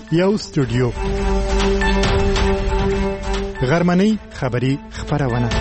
یو سټوډیو غرمنۍ خبری خبرونه.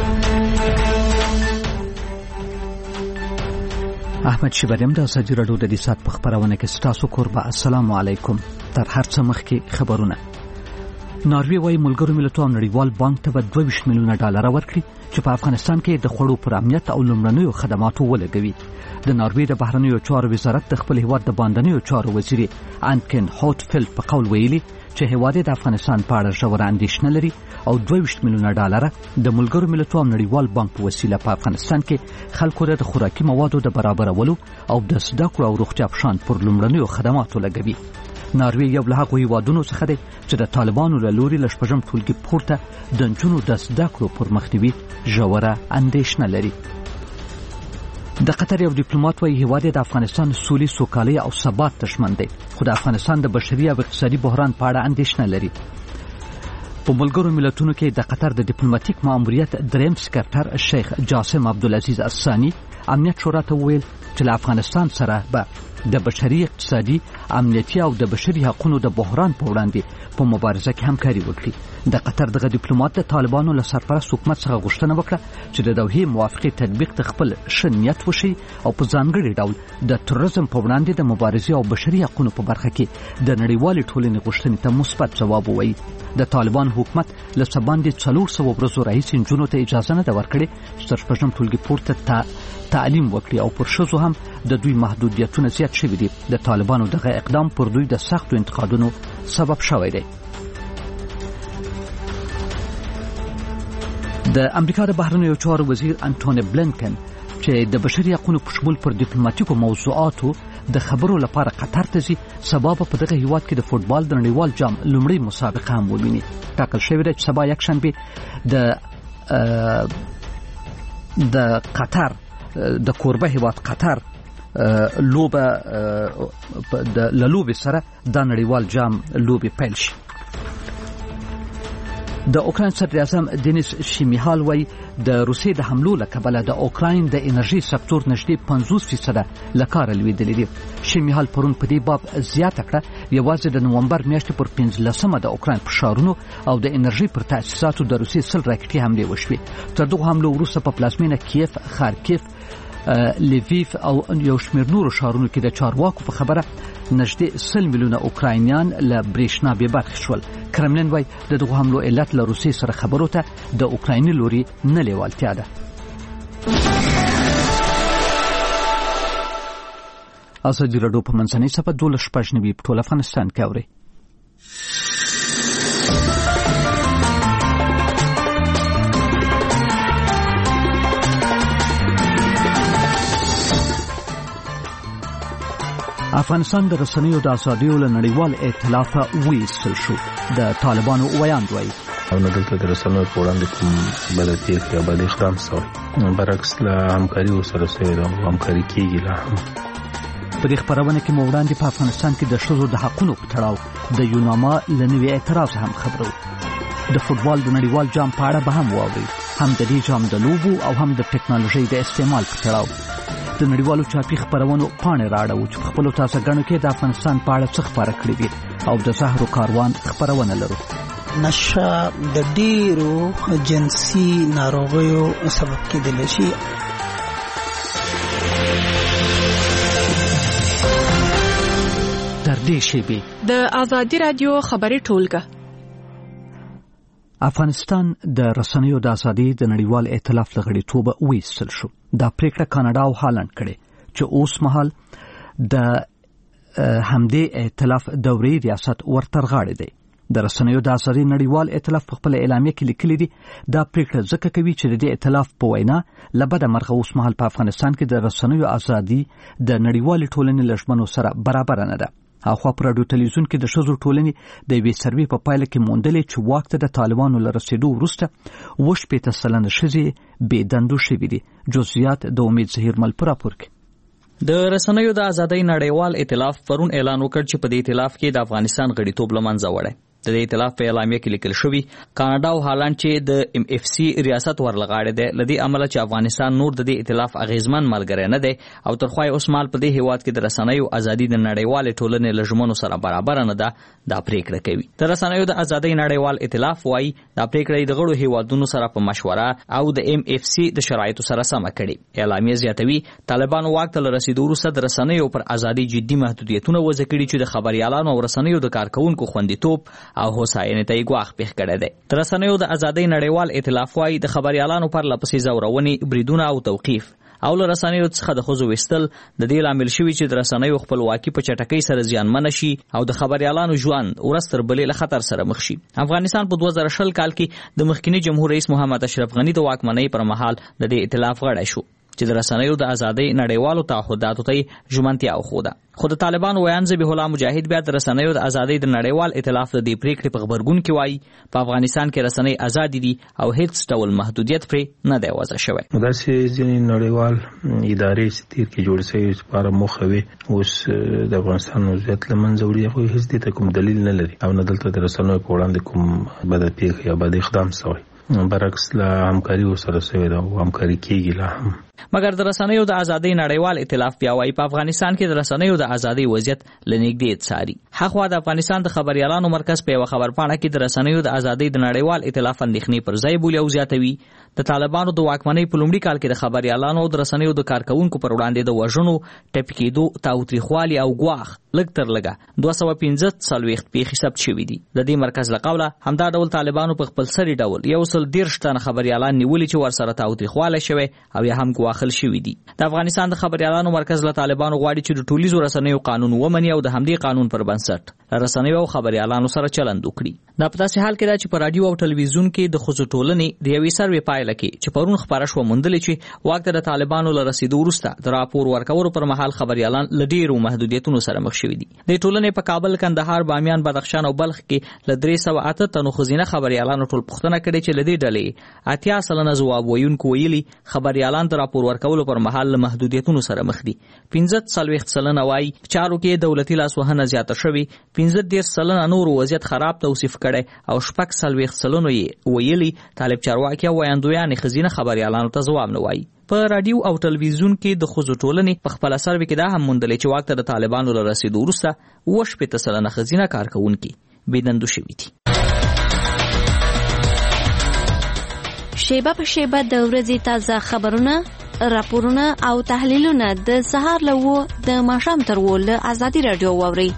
احمد شیبریم د ازادي راډیو د دیسات په خبرونه کې ستاسو قربا. السلام علیکم. تر هر څه مخکې خبرونه. ناروی وايي ملګرو ملتونو نړیوال بانک ته 22 میلیونه ډالر ورکړي چې په افغانستان کې د خوړو پر امنیت او لومړنیو خدماتو ولګوي. د ناروی د بهرنیو چارو وزارت د خپل هیواد د باندنیو چارو وزیر انکن هوټفیلډ په قول ویلي چې هیواد د افغانستان په اړه ژوره اندېښنه لري او 22 میلیونه ډالر د ملګرو ملتونو نړیوال بانک په وسیله په افغانستان کې خلکو ته د خوراکي موادو د برابرولو او د زده کړو او روغتیا په شان پر لومړنیو خدماتو لګوي. ناروی یو له هغو هیوادونو څخه دی چې د طالبانو له لوري له شپږم ټولګي پورته د نجونو د زده کړو پر مخنیوي ژوره اندېښنه لري. د قطر یو ډیپلوماټ وايي هیواد د افغانستان سولې، سوکالۍ او ثبات دښمن دی، خو د افغانستان د بشري او اقتصادي بحران په اړه اندېښنه لري. په ملګرو ملتونو کې د قطر د ډیپلوماټیک ماموریت دریم سکرټر شیخ جاسم عبدالعزیز الثانی امنیت شورا ته وویل چې له افغانستان سره به د بشري، اقتصادي، امنیتي او د بشري حقوقو د بحران په وړاندې په مبارزه کې همکاري وکړي. د قطر دغه ډیپلوماټ د طالبانو له سرپرست حکومت څخه غوښتنه وکړه چې د دوحې موافقې تطبیق ته خپل ښه نیت وښيي او په ځانګړي ډول د تروریزم په وړاندې د مبارزې او بشري حقوقو په برخه کې د نړیوالې ټولنې غوښتنې ته مثبت ځواب ووایي. د طالبان حکومت له څه باندې 400 ورځو راهیسې نجونو ته اجازه نه ده ورکړې چې تر شپږم ټولګي پورته تعلیم وکړي او پر ښځو هم د دوی محدودیتونه زیات شوي دي. د طالبانو دغه اقدام پر دوی د سختو انتقادونو سبب شوی دی. د امریکا د بهرنیو چارو وزیر انټونی بلینکن چې د بشري حقوقو په شمول پر ډیپلوماټیکو موضوعاتو د خبرو لپاره قطر ته ځي، سبا په دغه هیواد کې د فوټبال د نړیوال جام لومړی مسابقه هم وویني. ټاکل شوې ده چې سبا یکشنبه د قطر د کوربه هیواد قطر لوبه د لوبې سره د نړیوال جام لوبې پیل شي. د اوکراین صدر اعظم دینیس شمیهال وايي د روسیې د حملو له کبله د اوکراین د انرژي سکتور نږدې 50% له کاره لوېدلی دي. شمیهال پرون په دې باب زیاته کړه یوازې د نومبر میاشتې پر 15مه د اوکراین په ښارونو او د انرژي پر تاسیساتو د روسیې 100 راکټي حملې وشوې. تر دغو حملو وروسته په پلازمینه کیف، خارکیف، لیویف او یو شمېر نورو ښارونو کې د چارواکو په خبره نږدې 100 میلیونه اوکراینیان له برېښنا بې برخې شول. کرملین وايي د دغو حملو علت له روسیې سره خبرو ته د اوکرایني لوري نه لیوالتیا ده. ازادي راډیو په منځنۍ صفحه 12 په ټول افغانستان کې اوري. افغانستان د رسنیو د ازادیو له نړیوال ائتلاف ویستل شو. د طالبانو ویاند وايي او نه دلته د رسنیو په وړاندې کوم بلدیت یا بل اقدام شوی، برعکس له همکاري ورسره شوې ده او همکاري کېږي. لا هم په دې خبرونه کې مو وړاندې په افغانستان کې د ښځو د حقونو په تړاو د یوناما له نوي اعتراض هم خبرو. د فوټبال د نړیوال جام په اړه به هم واورئ، هم د دې جام د لوبو او هم د ټکنالوژۍ د استعمال په تړاو. د نړیوالو چاپي خبرونو پاڼې راړو چې په خپلو تازه ګڼو کې د افغانستان په اړه څه خبره کړې دي او د زهرو کاروان خبرونه لرو. نشه د ډیرو جنسي ناروغیو سبب کېدلی شي. تر دې شیبې د ازادي راډیو خبري ټولګه. افغانستان د رسنیو د ازادۍ د نړیوال ائتلاف له غړیتوب ویستل شو. دا پریکړه کاناډا او هالند کړې چې اوس مهال د همدې ائتلاف دوري ریاست ورترغاړي دی. د رسنیو د ازادۍ نړیوال ائتلاف په خپل اعلامیه کې لیکلي دي دا پریکړه ځکه کوي چې د دې ائتلاف په وینا له بده مرغه اوس مهال په افغانستان کې د رسنیو ازادي د نړیوال ټولنې له ژمنو سره برابر نه ده. اخوا پر رادیو تلویزیون کې د ښځو ټولنې د یوې سروې په پایله کې موندلې چې واک ته د طالبانو له رسېدو وروسته 80% ښځې بې دندو شوي دي. جزئیات د امید زهیرمل په راپور کې. د رسنیو د ازادۍ نړیوال ائتلاف پرون اعلان وکړ چې په دې ائتلاف کې د افغانستان غړیتوب له منځه وړي. د ائتلاف په اعلامیه کې لیکل شوی کاناډا او هالند چې د MFC ریاست ورلغاړي دي لدی عمل چې افغانستان نور د دې ائتلاف اغیزمن ملګری نه دی او ترخوای اوسمال په دې هیواد کې د رسنیو ازادي د نړیوال ټولنې لژمنو سره برابر نه ده دا پریکړه کوي. د رسنیو د ازادي نړیوال ائتلاف وايي دا پریکړه د غړو هیوادونو سره په مشوره او د MFC د شرایطو سره سم کړي. اعلامیه زیاتوي طالبانو واک ته رسیدو وروسته د رسنیو پر ازادي جدي محدودیتونه وضع کړي چې د خبريالانو او رسنیو د کارکونکو خوندیتوب او هوساینې ته ګواښ پیښ کړی دی. د رسنیو د ازادۍ نړیوال ائتلاف وايي د خبريالانو پر لپسې زورونې بریدونه او توقیف او له رسنیو څخه د ښځو ویستل د دې لامل شوي چې د رسنیو خپلواکي په چټکۍ سره زیانمنه شي او د خبريالانو ژوند ورځ تر بلې له خطر سره مخ شي. افغانستان په 2020 کال کې د مخکنی جمهور رئیس محمد اشرف غنی د واکمنۍ پر مهال د دې ائتلاف غړی شو چې د رسنیو د ازادۍ نړیوالو تعهداتو ته ژمنتیا وښوده. خو د طالبانو ویان ذبیح الله مجاهد بیا د رسنیو د ازادۍ د نړیوال ائتلاف د دې پریکړې په خبرګون کې وایي په افغانستان کې رسنۍ ازادي دي او هیڅ ډول محدودیت پرې نه دی وضع شوی. داسې ځینې نړیوال ادارې چې تیر کې جوړ شوي لپاره موخه وي اوس د افغانستان وضعیت له منځه وړي خو هیڅ دې ته کوم دلیل نه لري او نه دلته د رسنیو په وړاندې کوم بد پیښه یا بد اقدام شوی. برعکس لا همکاري سره شوی دا او همکاري کیږي لا هم. مګر د رسنیو د ازادۍ نړیوال ائتلاف بیا وايي په افغانستان کې د رسنیو د ازادۍ وضعیت لنګدې څاري. هغه د افغانستان د خبريالانو مرکز په خبرپاڼه کې د رسنیو د ازادۍ د نړیوال ائتلاف اندېښنې پر ځای بولي او زیاتوي د طالبانو د واکمنۍ په لومړي کال کې د خبريالانو او د رسنیو د کارکونکو پر وړاندې د وژنو ټپکېدو تاوتریخوالي او ګواښ لږ تر لږه 215 پیښې ثبت شوي دي. د دې مرکز له قوله همدا ډول طالبانو په خپل سری ډول 113 تنه خبريالان نیولي چې ورسره تاوتریخواله شوی او یا هم واخل شوی دي. د افغانستان د خبريالانو مرکز له طالبانو غواړي چې د ټولیزو رسنیو قانون ومني او د همدې قانون پر بنسټ رسنیو او خبريالانو سره چلند وکړي. دا په داسې حال کې ده چې په رادیو او ټلویزیون کې د ښځو ټولنې د یوې سروې پایله کې چې پرون خبره شوه موندلې چې واک ته د طالبانو له رسیدو وروسته د راپور ورکولو پر مهال خبريالان له ډېرو محدودیتونو سره مخ شوي دي. د ټولنې په کابل، کندهار، بامیان، بدخشان او بلخ کې له 308 تنو ښځینه خبريالانو ټول پوښتنه کړې چې له دې ډلې 80% ځواب ویونکو ویلي خبريالان د راپور ورکولو پر مهال له محدودیتونو سره مخ دي. 15% وایي چارو کې دولتي لاسوهنه زیاته شوې، 15% نور وضعیت خراب توصیف کړي او 40% یې ویلي طالب چارواکي او ویاندویان ښځینه خبريالانو ته ځواب نه وایي. په رادیو او ټلویزیون کې د ښځو ټولنې په خپل سروې کې دا هم موندلې چې واک ته د طالبانو له رسیدو وروسته 80% ښځینه کارکونکي بېدندو شوي دي. شیبه په شیبه د ورځې تازه خبرونه، راپورونه او تحلیلونه د سهار له 9 د ماښام تر 10 له ازادي رادیو واورئ.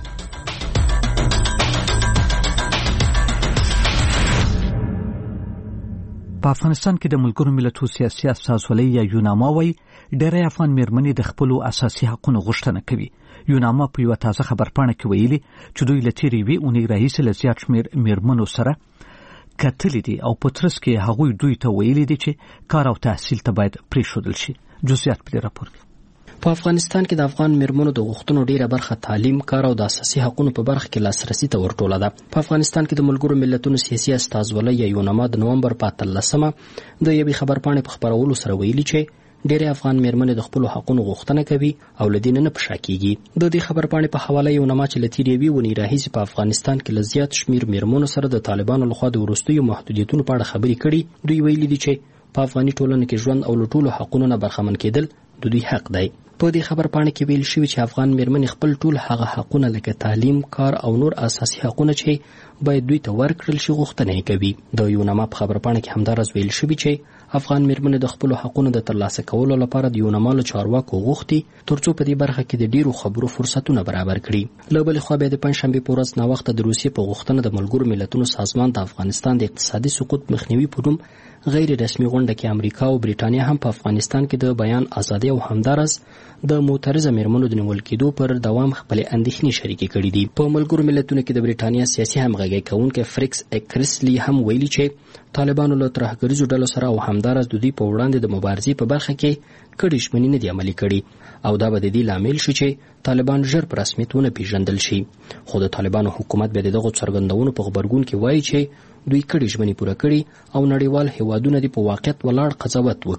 په افغانستان کې د ملګرو ملتونو سیاسي استازولۍ یا یوناما وايي ډېری افغان میرمنې د خپلو اساسي حقوقو غوښتنه کوي. یوناما په یوه تازه خبرپاڼه کې ویلي چې دوی له تېرې یوې اونۍ راهیسې له زیات شمېر میرمنو سره کتلي دي او په ترڅ کې هغوی دوی ته ویلي دي چې کار او تحصیل ته باید پرېښودل شي. جزئیات په دې راپور کې. په افغانستان کې د افغان میرمنو د غوښتنو ډیره برخه تعلیم، کار او د اساسي حقوقو په برخه کې لاسرسي ته ورټوله ده. په افغانستان کې د ملګرو ملتونو سیاسي استازولۍ یا یوناما د نومبر په 13مه د یوې خبرپاڼې په خبرولو سره ویلي چې ډېری افغان میرمنې د خپلو حقوقو غوښتنه کوي او له دې نه په شا کیږي. د دې خبرپاڼې په حواله یوناما چې له تېرې یوې اونۍ راهیسې په افغانستان کې له زیات شمېر میرمنو سره د طالبانو لخوا د وروستیو محدودیتونو په اړه خبرې کړي، دوی ویلي دي چې په افغاني ټولنه کې ژوند او له ټولو حقوقو نه برخمن کېدل د دوی حق دی. په دې خبرپاڼه کې ویل شوی چې افغان میرمنې خپل ټول هغه حقوقونه لکه تعلیم، کار او نور اساسي حقوقونه چې باید دوی ته ورکړل شي غوښتنه یې کوي. د یوناما په خبرپاڼه کې همداراز ویل شوی چې افغان میرمنې د خپلو حقوقو د ترلاسه کولو لپاره د یوناما له چارواکو غوښتي ترڅو په دې برخه کې د ډیرو خبرو فرصتونه برابر کړي. له بلې خوا بیا د پنځشنبې په ورځ ناوخته د روسیې په غوښتنه د ملګرو ملتونو سازمان د افغانستان د اقتصادي سقوط مخنیوي په نوم غیر رسمي غونډه کې امریکا او بریټانیا هم په افغانستان کې د بیان ازادي او همداراز د معترضه میرمنو د نیول کېدو پر دوام خپل اندېښنې شریکې کړې دي. په ملګرو ملتونو کې د بریټانیا سیاسي همغږي کوونکی فریکس اکرسلی هم ویلي چې طالبانو له ترهګریزو ډلو سره او همداراز د دوی په وړاندې د مبارزې په برخه کې کړي ژمنې نه دي عملي کړي او دا به د دې لامل شي چې طالبان ژر په رسمیت ونه پیژندل شي. خو د طالبانو حکومت به دغه څرګندونو په خبرګون کې وایي چې دوی کړي ژمنې پوره کړي او نړیوال هیوادونه دې په واقعیت ولاړ قضاوت وکړي.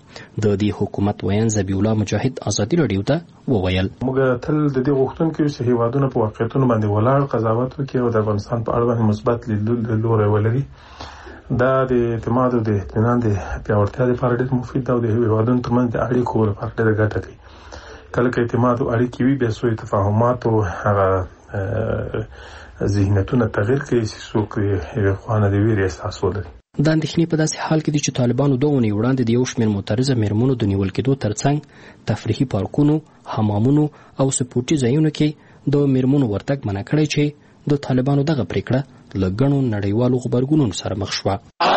د دې حکومت ویان ذبیح الله مجاهد ازادي رادیو ته وویل موږ تل د دې غوښتونکو یو چې هیوادونه په واقعیتونو باندې ولاړ قضاوت وکړي او د افغانستان په اړه باندې مثبت لیدلوری ولري. دا د اعتماد او د اطمینان د پیاوړتیا لپاره ډېر مفید دی او د هیوادونو ترمنځ د اړیکو لپاره ډېره ګټه کوي. کله چې اعتماد او اړیکې وي بیا سوء تفاهمات او هغه ذهنیتونه تغییر کوي چې څوک یې خوانه د ویرې احساس ولري. دا اندېښنې په داسې حال کې دي چې طالبانو 2 اونۍ وړاندې د یو شمېر معترضه میرمنو د نیول کېدو ترڅنګ تفریحي پارکونو، حمامونو او سپورټي ځایونو کې د میرمنو ورتګ منع کړی چې د طالبانو دغه پریکړه له ګڼو نړیوالو غبرګونونو سره مخ شوه.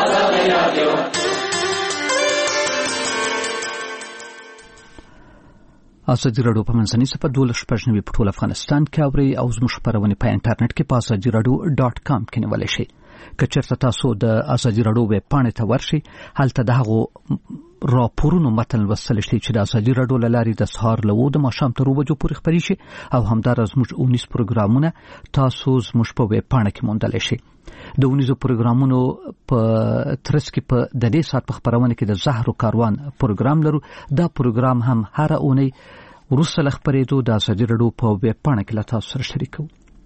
ازادي راډیو په منځنۍ صفحه 12 په ټول افغانستان کې اوري او زموږ خبرونه په انټرنیټ کې په azadiradio.com کې نیولای شئ. که چېرته تاسو د ازادي راډیو ویب پاڼې ته ورشئ، هلته د هغو راپورونو متن لوستلی شئ چې د ازادي راډیو له لارې د سهار له 9 د ماښام تر 2 بجو پورې خپرې شي او همداراز زموږ 19 پروګرامونه تاسو زموږ په ویب پاڼه کې موندلی شئ. د 19 پروګرامونو په ترڅ کې په د دې ساعت په خبرونه کې د زهر کاروان پروګرام لرو. دا پروګرام هم هر اونۍ وروسته له خپرېدو د ازادي راډیو په ویب پاڼه کې له تاسو سره شریکوو.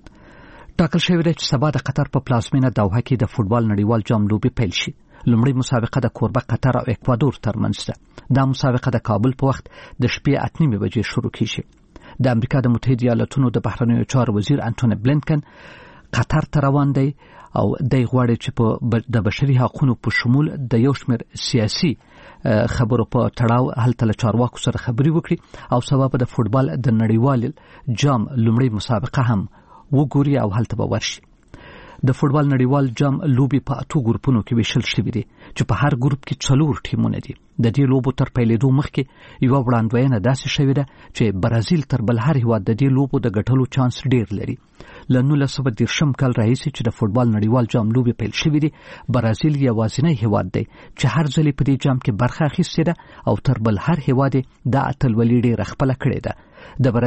ټاکل شوې ده چې سبا د قطر په پلازمینه دوحه کې د فوټبال نړیوال جام لوبې پیل شي. لومړی مسابقه د کوربه قطر او اکوادور ترمنځ ده. دا مسابقه د کابل په وخت د شپې 8:30 بجې شروع کیږي. د امریکا د متحده ایالاتونو د بهرنیو چارو وزیر انټونی بلینکن قطر ته روان دی او د غواړي چې په د بشري حقوقو په شمول د یو شمېر سیاسي خبرو په تړاو هلته له چارواکو سره خبرې وکړي او سبا په د فوټبال د نړیوال جام لومړی مسابقه هم وګوري او هلته به ورشي. د فوټبال نړیوال جام لوبې په 8 ګروپونو کې ویشل شوې دي چې په هر ګروپ کې 4 ټیمونه دي. د دې لوبو تر پیلېدو مخکې یو وړاندوینه داسې شوې ده چې برازیل تر بل هر هیواد د دې لوبو د ګټلو چانس ډیر لري. له 1930 کال راهیسې چې د فوټبال نړیوال جام لوبې پیل شوې دي، برازیل یوازینی هیواد دی چې هر ځل په دې جام کې برخه اخیستې ده او تر بل هر هیواد د اتلولۍ ډېره خپله کړې ده. د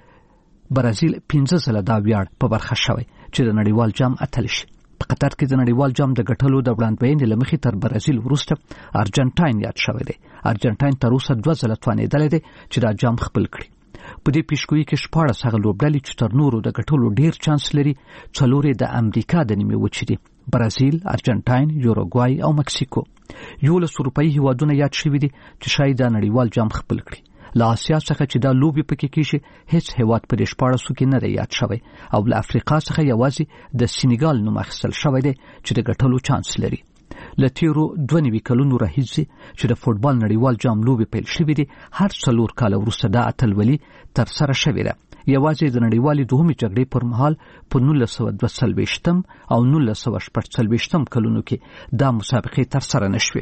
برازیل 15 ځله دا ویاړ په برخه شوی چې د نړیوال جام اتل شي. په قطر کې د نړیوال جام د ګټلو د وړاندوینې له مخې تر برازیل وروسته ارجنټاین یاد شوی دی. ارجنټاین تر اوسه 2 ځله توانېدلی دی چې دا جام خپل کړي. په دې پیشګویي کې 14 هغه لوبډلې چې تر نورو د ګټلو ډیر چانس لري، 4 د امریکا د نیمې وچې دي: برازیل، ارجنټاین، یوروګوای او مکسیکو. 11 اروپایي هیوادونه یاد شوي دي چې شاید د نړیوال جام خپل کړي. له آسیا څخه چې دا لوبې پکې کېږي هیڅ هیواد په دې 14 کې نه دی یاد شوی او له افریقا څخه یوازې د سینیګال نوم اخیستل شوی دی چې د ګټلو چانس لري. له تیرو 2 کلونو راهیسې چې د فوټبال نړیوال جام لوبې پیل شوې دي، هر 4 کاله وروسته دا اتلولي تر سره شوې ده. یوازې د نړیوالې دوهمې جګړې پر مهال په 1942 او 1946 کلونو کې دا مسابقې تر سره نشوې.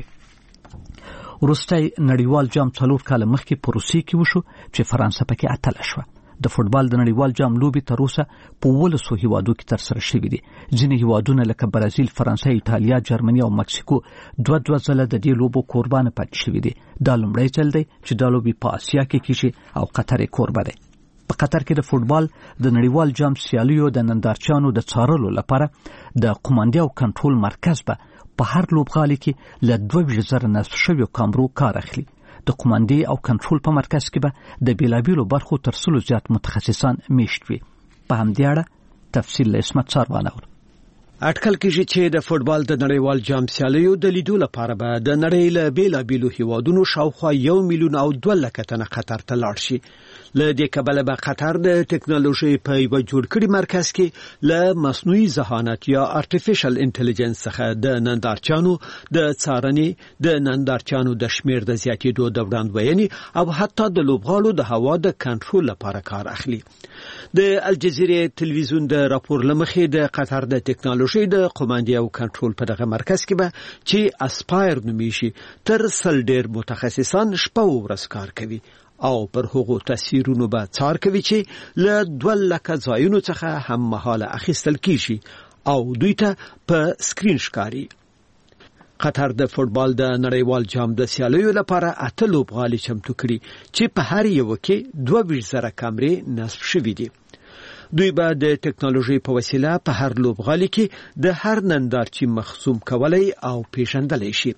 وروستی نړیوال جام 4 کاله مخکې په روسیې کې وشو چې فرانسه پکې اتله شوه. د فوټبال د نړیوال جام لوبې تر اوسه په 12 هیوادو کې تر سره شوې دي. ځینې هیوادونه لکه برازیل، فرانسه، ایټالیا، جرمني او مکسیکو 2 ځله د دې لوبو قربانه پاتې شوي دي. دا لومړی ځل دی چې دا لوبې په آسیا کې کیږي او قطر یې کوربه دی. په قطر کې د فوټبال د نړیوال جام سیالیو د نندارچیانو د څارلو لپاره د قوماندې او کنټرول مرکز به په هر لوبغالي کې له 20,000 نصب شویو کامرو کار اخلي. د قوماندې او کنټرول په مرکز کې به د بیلابیلو برخو تر 100 زیات متخصصان میشت وي. په همدې اړه تفصیل له اسمت ساروان اورو. اټکل کېږي چې د فوټبال د نړیوال جام سیالیو د لیدو لپاره به د نړۍ له بیلابیلو هیوادونو شاوخوا 1,200,000 تنه قطر ته لاړ شي. له دې کبله به قطر د ټکنالوژي په یو جوړ کړي مرکز کې له مصنوعي ذهانت یا ارتفیشل انټيليجنس څخه د نندارچانو د څارنې، د نندارچانو د شمیر د زیاتېدو د وړاندوینې او حتی د لوبغاړو د هوا د کنټرول لپاره کار اخلي. د الجزیره تلویزیون د راپور لمخې د قطر د ټکنالوژي د قوماندې او کنټرول په دغه مرکز کې به چې اسپایر نومیږي تر 100 ډیر متخصصان شپه او ورځ کار کوي او پر هغو تاثیرونو به څار کوي چې له 2,00,000 ځایونو څخه هم مهاله اخیستل کیږي او دوی ته په سکرین ښکاري. قطر د فوټبال د نړیوال جام د سیالیو لپاره 8 لوبغالي چمتو کړي چې په هر یو کې 22,000 کامرې نصب شوي دي. دوی به د ټکنالوژي په وسیله په هر لوبغالي کې د هر نندارچی مخصوم کولای او پیژندلای شي.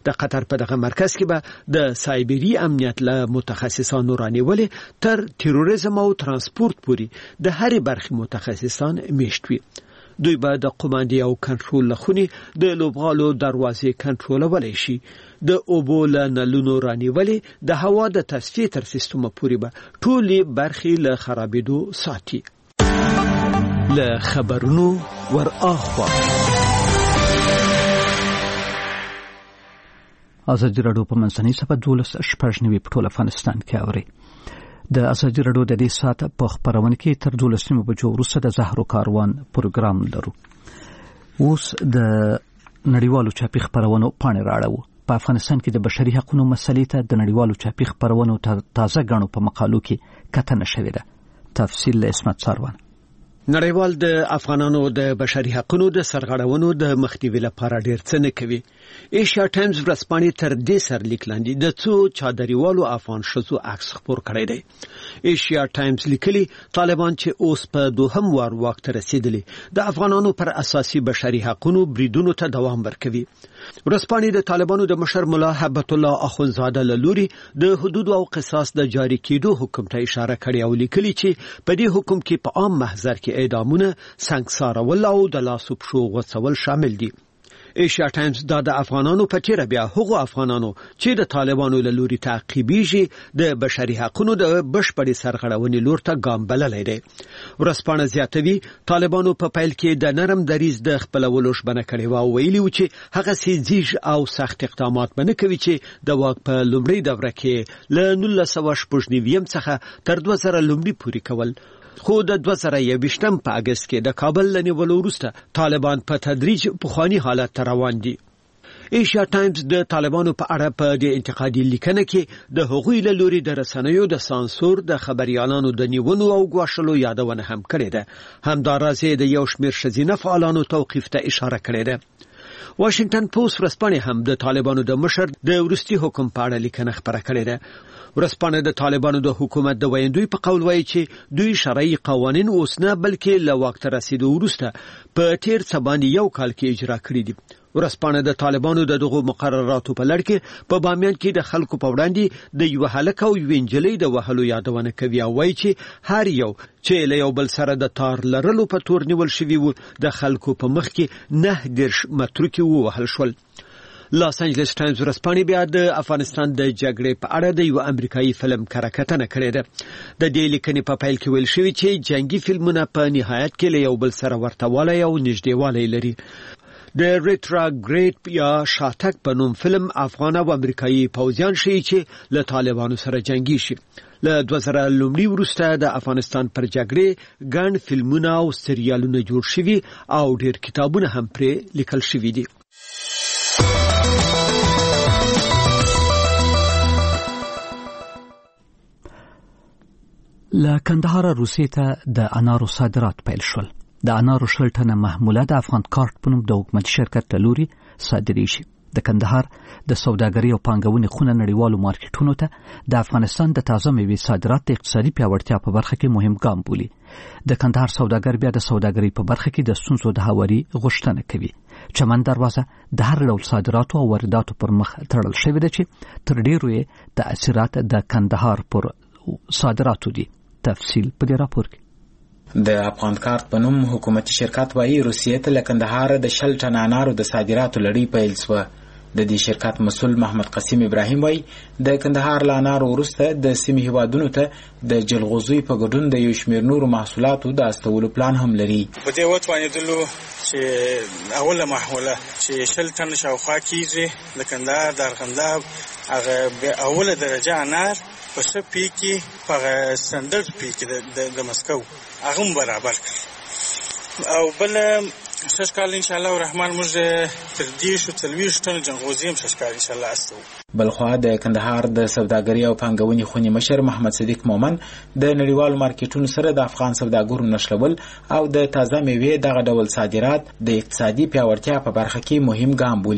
د قطر په دغه مرکز کې به د سایبری امنیت له متخصصانو رانیولې تر تروریزم او ترانسپورت پورې د هرې برخې متخصصان میشت وي. دوی به د قوماندې او کنټرول لخونې د لوبغالو دروازې کنټرولولی شي، د اوبو له نلونو رانیولې د هوا د تصفیې تر سیستمه پورې به ټولې برخې له خرابېدو ساتي. له خبرونو ور اخوا ازادي راډیو په منځنۍ صفحه 12 په ټول افغانستان کې اوري. د ازادي راډیو د دې ساعت په خبرونه کې تر 12 بجو وروسته د زهرو کاروان پروګرام لرو. اوس د نړیوالو چاپی خبرونو پاڼې راړو. په افغانستان کې د بشري حقوقو مسلې ته د نړیوالو چاپی خبرونو تازه غنو په مقالو کې کتنه شوې ده. تفصیل له اسمت ساروان. نړیوال د افغانانو د بشري حقوقو د سرغړونو د مخنیوي لپاره ډېر څه نه کوي. ایشیا ټایمز ورځپاڼې تر دې سرلیک لاندې د څو چادریوالو افغان ښځو عکس خپور کړی دی. ایشیا ټایمز لیکلي طالبان چې اوس په دوهم وار واک ته رسیدلي د افغانانو پر اساسي بشري حقوقو بریدونو ته دوام ورکوي. ورځپاڼې د طالبانو د مشر ملا هبت الله اخونزاده له لوري د حدود او قصاص د جاری کېدو حکم ته اشاره کړې او لیکلي چې په دې حکم کې په عام محضر کې اعدامونه، سنګسارول او د لاسو پښو غوڅول شامل دي. ایشیا ټایمز د افغانانو په تیر بیا هغو افغانانو چې د طالبانو له لوري تعقیبېږي د بشري حقوقو د بشپړې سرغړونې لور ته ګام بللی دی. ورځپاڼه زیاتوي طالبانو په پیل کې د نرم دریځ د خپلولو ژمنه کړې وه او ویلي و چې هغه سیځیږ او سخت اقدامات به نه کوي چې د واک په لومړۍ دوره کې له 1999 څخه تر 2000 لومړي پورې کول. خو د 2021 په اگست کې د کابل لنیولو وروسته طالبان په تدریج پخوانی حالت ته روان دي. ایشیا ټایمز د طالبانو په اړه په دې انتقادي لیکنه کې د هغوی له لوري د رسنیو د سانسور، د خبريالانو د نیونو او ګواښلو یادونه هم کړې ده. همداراز د یو شمېر ښځینه فعالانو توقیف ته اشاره کړې ده. واشنگټن پوسټ ورځپاڼه هم د طالبانو د مشر د وروستي حکم په اړه لیکنه خبره کړې ده. ورځپاڼه د طالبانو د حکومت د ویندوی په قول وایي چې دوی شرعي قوانین اوس نه بلکې له وخت رسیدو وروسته په تیر څه باندې یو کال کې اجرا کړی دي. ورځپاڼه د طالبانو د دغو مقرراتو په لړ کې په بامیان کې د خلکو په وړاندې د یو هلک او یو نجلۍ د وهلو یادونه کوي او وایي چې هر یو چې له یو بل سره د تار لرلو په تور نیول شوی وو د خلکو په مخ کې 9 متروکي ووهل شول. لاس انجلس ټایمز ورځپاڼه بیا د افغانستان د جګړې په اړه د یو امریکایي فلم کتنه کړې ده. د دې لیکنې په پیل کې ویل شوی چې جنگي فلمونه په نهایت کې له یو بل سره ورتهوالی او نږدېوالی لري. د ریټراګریډ یا شاتک په نوم فلم افغان او امریکایي پوځیان شي چې له طالبانو سره جنگي شي. له 2000 لومړي وروسته د افغانستان پر جګړې ګڼ فلمونه او سریالونه جوړ شوي او ډېر کتابونه هم پرې لیکل شوي دي. له کندهار روسیې ته د انارو صادرات پیل شول. د انارو شل ټنه محموله د افغان کارت په نوم د حکومتي شرکت له لوري صادریږي. د کندهار د سوداګرۍ او پانګونې خونه نړیوالو مارکیټونو ته د افغانستان د تازه میوې صادرات د اقتصادي پیاوړتیا په برخه کې مهم ګام بولي. د کندهار سوداګر بیا د سوداګرۍ په برخه کې د ستونزو د هواري غوښتنه کوي. چمن دروازه د هر ډول صادراتو او وارداتو پر مخ تړل شوې ده چې تر ډیرو یې تاثیرات د کندهار پر صادراتو دي. تفصیل په دې راپور کې. د افغان کارت په نوم حکومتي شرکت وايي روسیې ته له کندهار د 10 ټن انارو د صادراتو لړۍ پیل شوه. د دې شرکت مسؤل محمد قاسم ابراهیم وايي د کندهار له انارو وروسته د سیمې هیوادونو ته د جلغوزي په ګډون د یو شمېر نورو محصولاتو د استولو پلان هم لري. په دې وتوانېدلو چې اوله محوله چې 10 ټن شاوخوا کېږي د کندهار د ارغنداب هغه اوله درجه انار په شپې کې په سټنډرډ پی کې د مسکو هغه برابر کړ او بل ششکال ان شاء الله الرحمن موږ تر دې شو 40 ټن جنغوزي هم ششکال ان شاء الله استو. بلخوا د کندهار د سوداګرۍ او پانګونې خونې مشر محمد صدیق مومن د نړیوالو مارکیټونو سره د افغان سوداګرو نښلول او د تازه میوې دغه ډول صادرات د اقتصادي پیاوړتیا په برخه کې مهم ګام بولي.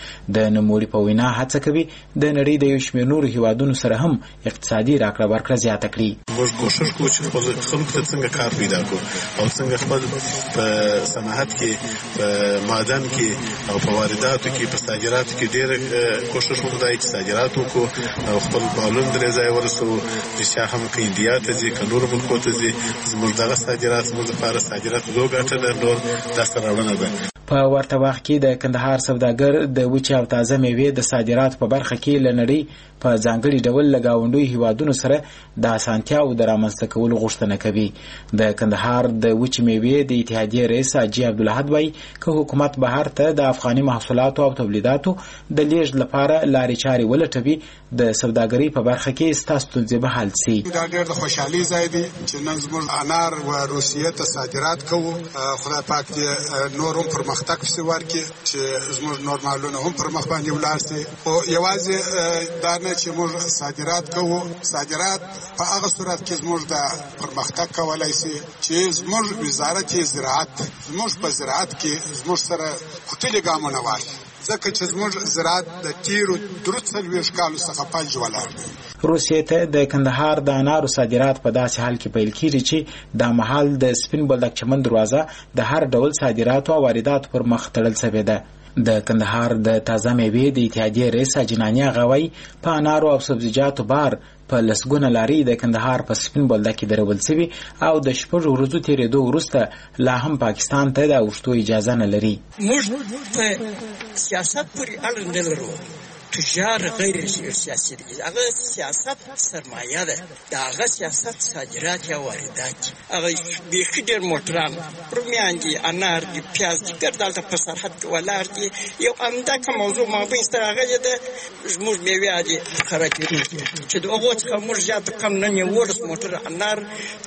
د نوموړي په وینا هڅه کوي د نړۍ د یو شمېر نورو هیوادونو سره هم اقتصادي راکړه ورکړه زیاته کړي. موږ کوشش کوو چې خپل خلکو ته څنګه کار پیدا کړو او څنګه خپل په صنعت کې په معدن کې او په وارداتو کې په صادراتو کې ډېر کوشش وکړو چې صادرات وکړو او خپل معلوم درې ځای ورسو چې هم کې انډیا ته ځي که نورو ملکو ته ځي زموږ دغه صادرات زموږ لپاره صادرات لو ګټه ده نور داسې راوړنه ده. په ورته وخت کې د کندهار سوداګر د وچې او تازه میوې د صادراتو په برخه کې له نړۍ په ځانګړي ډول له ګاونډیو هیوادونو سره د اسانتیاو د رامنځته کولو غوښتنه کوي. د کندهار د وچې میوې د اتحادیې رئیس حاجي عبدالحد وایي که حکومت بهر ته د افغاني محصولاتو او تولیداتو د لیږد لپاره لارې چارې ولټوي د سوداګرۍ په برخه کې ستاسو ستونزې به حل سي. دا ډېر د خوشحالۍ ځای دی چې نن زموږ انار و روسیې ته صادرات کوو. خدای پاک دې نور هم پرمختګ پسې ورکړي چې زموږ نورمالونه هم پر مخ باندې ولاړ سي. خو یوازې دا نه چې موږ صادرات کوو، صادرات په هغه صورت کې زموږ د پرمختګ کولای سي چې زموږ وزارت زراعت زموږ په زراعت کې زموږ سره خپل ګامونه واخلي ځکه چې زموږ زراعت د تیرو 43 کالو څخه پنځ ولاړ دی. روسیې ته د کندهار د انارو صادرات په داسې حال کې پیل کیږي چې د مهال د سپین بولدک چمن دروازه د هر ډول صادراتو او وارداتو پر مخ تړل شوې ده. د کندهار د تازه میوې د اتحادیې رئیس اجنانیا غوي په انارو او سبزیجاتو بار په لسګونه لاري د کندهار په سپین بولدک کې درول شوی او د شپږ ورځو تیرېدو وروسته لا هم پاکستان ته د اوښتو اجازه نه لري. موږ په سیاست پورې اړه نه لرو. تجار غیر سیاسي دي. هغه سیاست سرمایه ده. دا هغه سیاست صادرات یا واردات. هغه بیخي ډېر موټران رومیان دي، انار دي، پیاز دي، ګردالته په سرحد کې ولاړ دي. یو همدغه موضوع مابین سره هغه د زموږ میوې دي خرابېږي چې د هغو څخه موږ زیات کم نه نیولس موټر انار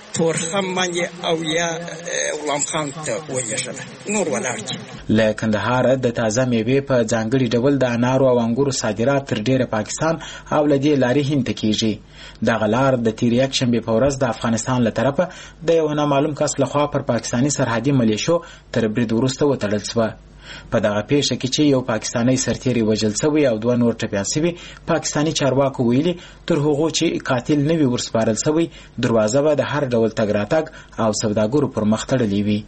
تورخم باندې او یا غلام خان ته ولېږله نور ولاړ دي. له کندهار د تازه میوې په ځانګړي ډول د انارو او انګورو صادرات تر ډیره پاکستان او له دې لارې هند ته کیږي. دغه لار د تیر یکشنبې په ورځ د افغانستان له طرفه د یو نامعلوم کس لخوا پر پاکستاني سرحدي ملیشو تر برید وروسته وتړل شوه. په دغه پیښه کې چې یو پاکستانی سرتیری وژل شوی او دوه نور ټپیان شوي، پاکستانی چارواکو ویلي تر هغو چې قاتل نه وي ورسپارل شوی دروازه به د هر ډول تګ راتګ او سوداګرو پر مخ تړلې وي.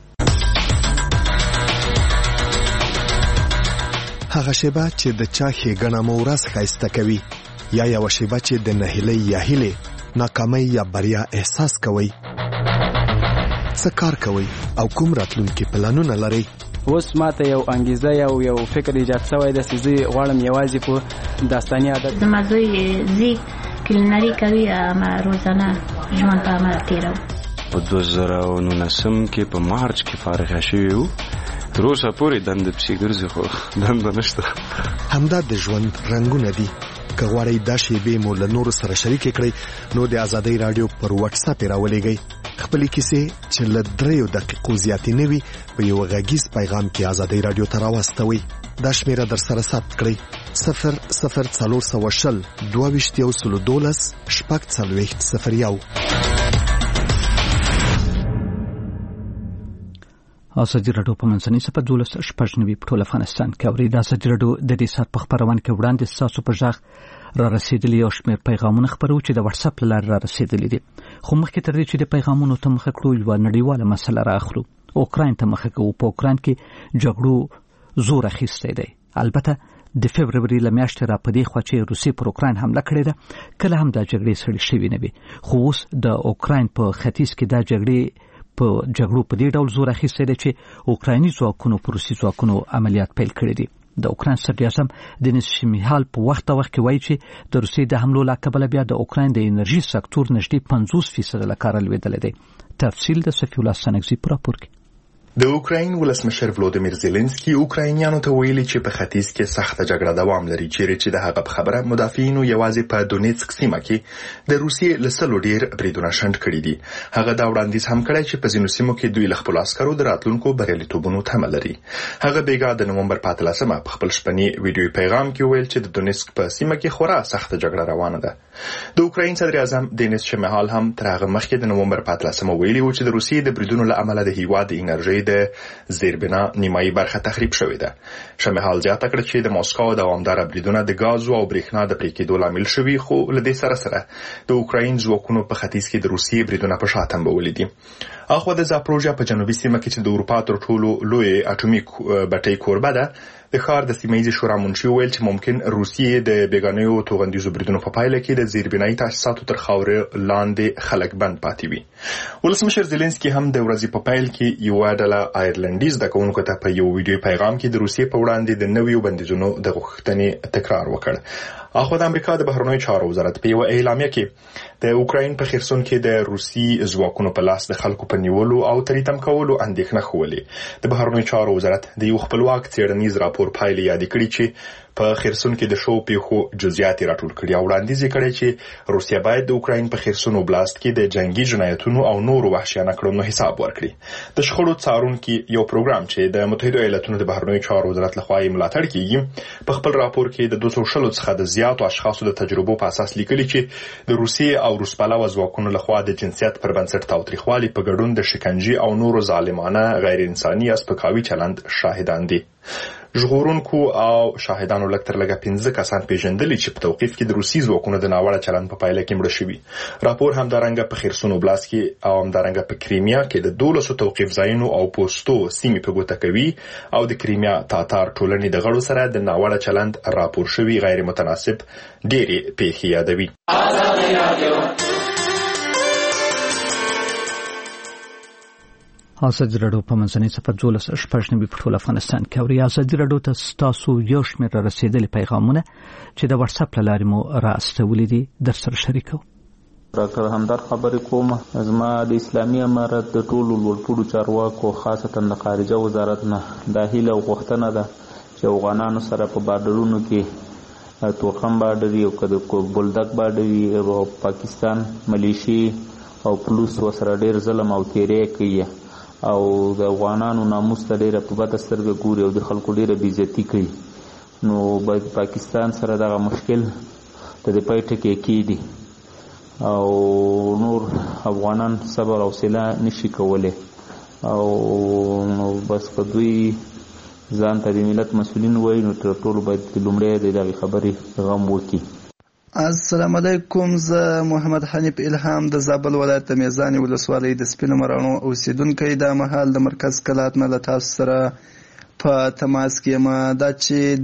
هغه شیبه چې د چا ښېګڼه مو ورځ ښایسته کوي، یا یوه شیبه چې د نهیلۍ یا هیلې ناکامۍ یا بریا احساس کوئ. څه کار کوئ او کوم راتلونکي پلانونه لرئ؟ اوس ماته یو انګیزه یو فکر ایجاد شوی دی چې زه غواړم یوازې په داستاني عادت زما زوی زی کلینري کوي، روزانه ژوند په عمل تېروم. په 2019 کې په مارچ کې فارغ شوی وو. تر اوسه پورې دنده پسې ګرځي خو دنده نشته. همدا د ژوند رنګونه دي. که غواړئ دا شیبې مو له نورو سره شریکې کړئ نو د ازادۍ راډیو پر واتس اپ راولېږئ. خپلې کیسې چې له 3 دقیقو زیاتې نه وي په یو غږیز پیغام کې ازادۍ راډیو ته راواستوئ. دا شمیره در سره ثبت کړئ: 00420 22 شپږ ازادي راډیو په منځنۍ صفحه 12 په ټول افغانستان کې اوري. د ازادي راډیو د دې سات په خبرونه کې وړاندې ستاسو په ځخ را رسیدلی یو شمېر پیغامونه خبرو چې د واتس اپ لاره را رسیدلی دي. خو مخکې تر دې چې د پیغامونو ته مخه کړو یو نړیواله مسله راخلو. اوکراین ته مخه کوو. په اوکراین کې جګړو زور اخیستی دی. البته د فبروري لمیاشتې را پدې خو چې روسي پر اوکراین حمله کړې ده کله هم دا جګړې سړې شوې نه وي. خو اوس د اوکراین په ختیځ کې دا جګړې په جګړو په دې ډول زور اخیستی دی چې اوکرایني ځواکونو پر روسي ځواکونو عملیات پیل کړي دي. د اوکراین صدر اعظم دینیس شمیهال په وخت کې وایي چې د روسي د حملو له کبله بیا د اوکراین د انرژي سکتور نږدې 50% له کاره لوېدلی دی. تفصیل د صفی الله سنگزي په راپور کې. د اوکراین ولسمشر ولودیمیر زيلنسکي اوکراینیانو ته ویلي چې په ختیځ کې سخته جګړه دوام لري، چیرې چې د هغه په خبره مدافعینو یوازې په دونیتسک سیمه کې د روسیې له سلو ډیر بریدونه شنډ کړي دي. هغه دا وړاندیز هم کړی چې په ځینو سیمو کې دوی له خپلو عسکرو د راتلونکو بریالیتوبونو تمه لري. هغه بیګا د نومبر 15 په خپل شپني ویډیو پیغام کې ویل چې د دونیتسک په سیمه کې خورا سخته جګړه روانه ده. د اوکراین صدر اعظم دینیس شمیهال هم تر هغه مخکې د نومبر 15 ویلي و چې د روسیې د بریدونو له امله د هیواد د انرژي د د زیربنا نیمایي برخه تخریب شوې ده. شمحال زیاته کړه چې د ماسکو دوامداره بریدونه د غاز او برېښنا د پرې کېدو لامل شوي، خو له دې سره د اوکراین ځواکونو په ختیځ کې د روسیې بریدونه په شا تنبولي دي. اخوا د زاپروژا په جنوبي سیمه کې چې د اروپا تر ټولو لوی اټومي بټۍ کوربه ده، د ښار د سیمه‌ییز شورا منشي ویل چې ممکن روسیې د بیګانیو توغندیزو بریدونو په پایله کې د زیربنایي تاسیساتو تر خاورې لاندې خلک بند پاتې وي. ولسمشر زيلنسکي هم د ورځې په پیل کې یو ډله آیرلنډي زده کوونکو ته په یو ویډیو پیغام کې د روسیې په وړاندې د نویو بندیزونو د غوښتنې تکرار وکړ. اخوا د امریکا د بهرنیو چارو وزارت په یو اعلامیه کې د اوکراین په خرسون کې د روسي ځواکونو په لاس د خلکو په نیولو او تریتم کولو اندېښنه ښولې. د بهرنیو چارو وزارت د یو خپلواک څېړنیز راپور پایلې یاد کړې چې په خرسون کې د شو پیښو جزئیات راټول کړي او وړاندیز کړي چې روسیا باید د اوکراین په خرسون اوبلاست کې د جنگي جنایتونو او نورو وحشیانه کړنو حساب ورکړي. د شخړو څارونکي یو پروګرام چې د متحده ایالاتونو د بهرنیو چارو وزارت لخوا یې ملاتړ کیږي په خپل راپور کې د 200 څخه د زیاتو اشخاصو د تجربو په اساس لیکلي چې د روسیې او روسپالو ځواکونو لخوا د جنسیت پر بنسټ تاوتریخوالي په ګډون د شکنجې او نورو ظالمانه غیر انساني یا سپکاوي چلند شاهدان دي. ژغورونکو او شاهدانو لکتر لګه 15 کسان پیژندل چې په توقیف کې د روسي ځواکونو د ناوړه چلند په پایله کې مړه شوي. راپور همدارنګه په خرسون اوبلاست کې او همدارنګه په کریمیا کې د 12 توقیف ځایونو او پوسټو سیمې په ګوته کوي او د کریمیا تاتار ټولنې د غړو سره د ناوړه چلند راپور شوی غیر متناسب ډېری پیښې یادوي. ازادي راډیو په منځنۍ صفحه 12 په ټول افغانستان کې اوري. ازادي راډیو ته ستاسو یو شمېر رسیدلي پیغامونه چې د واتس اپ له لارې مو راستولي دي در سره شریکو. ډاکټر همدار خبرې کوم. زما د اسلامي امارت د ټولو لوړپوړو چارواکو خاصتا د خارجه وزارت نه دا هیله او غوښتنه ده چې افغانانو سره په بارډرونو کې تورخم بارډر او کده بولدک بارډر او پاکستان ملیشي او پولیس وسره ډېر ظلم او تیری کوي او د افغانانو ناموس ته ډېره په بده سترګه ګوري او د خلکو ډېره بې عزتي کوي. نو پاکستان سره دغه مشکل ته د پای ټکی کېږي او نور افغانان صبر او حوصله نشي کولی او نو بس که دوی ځان ته د ملت مسؤلین وایي نو تر ټولو باید لومړی د دغې خبرې غم وکړي. السلام علیکم. زه محمد حنیف الهام د زابل ولایت د میزانې ولسوالۍ د سپینو مراڼو اوسیدونکی دا مهال د مرکز کلات نه له تاسو سره په تماس کې یم. دا چې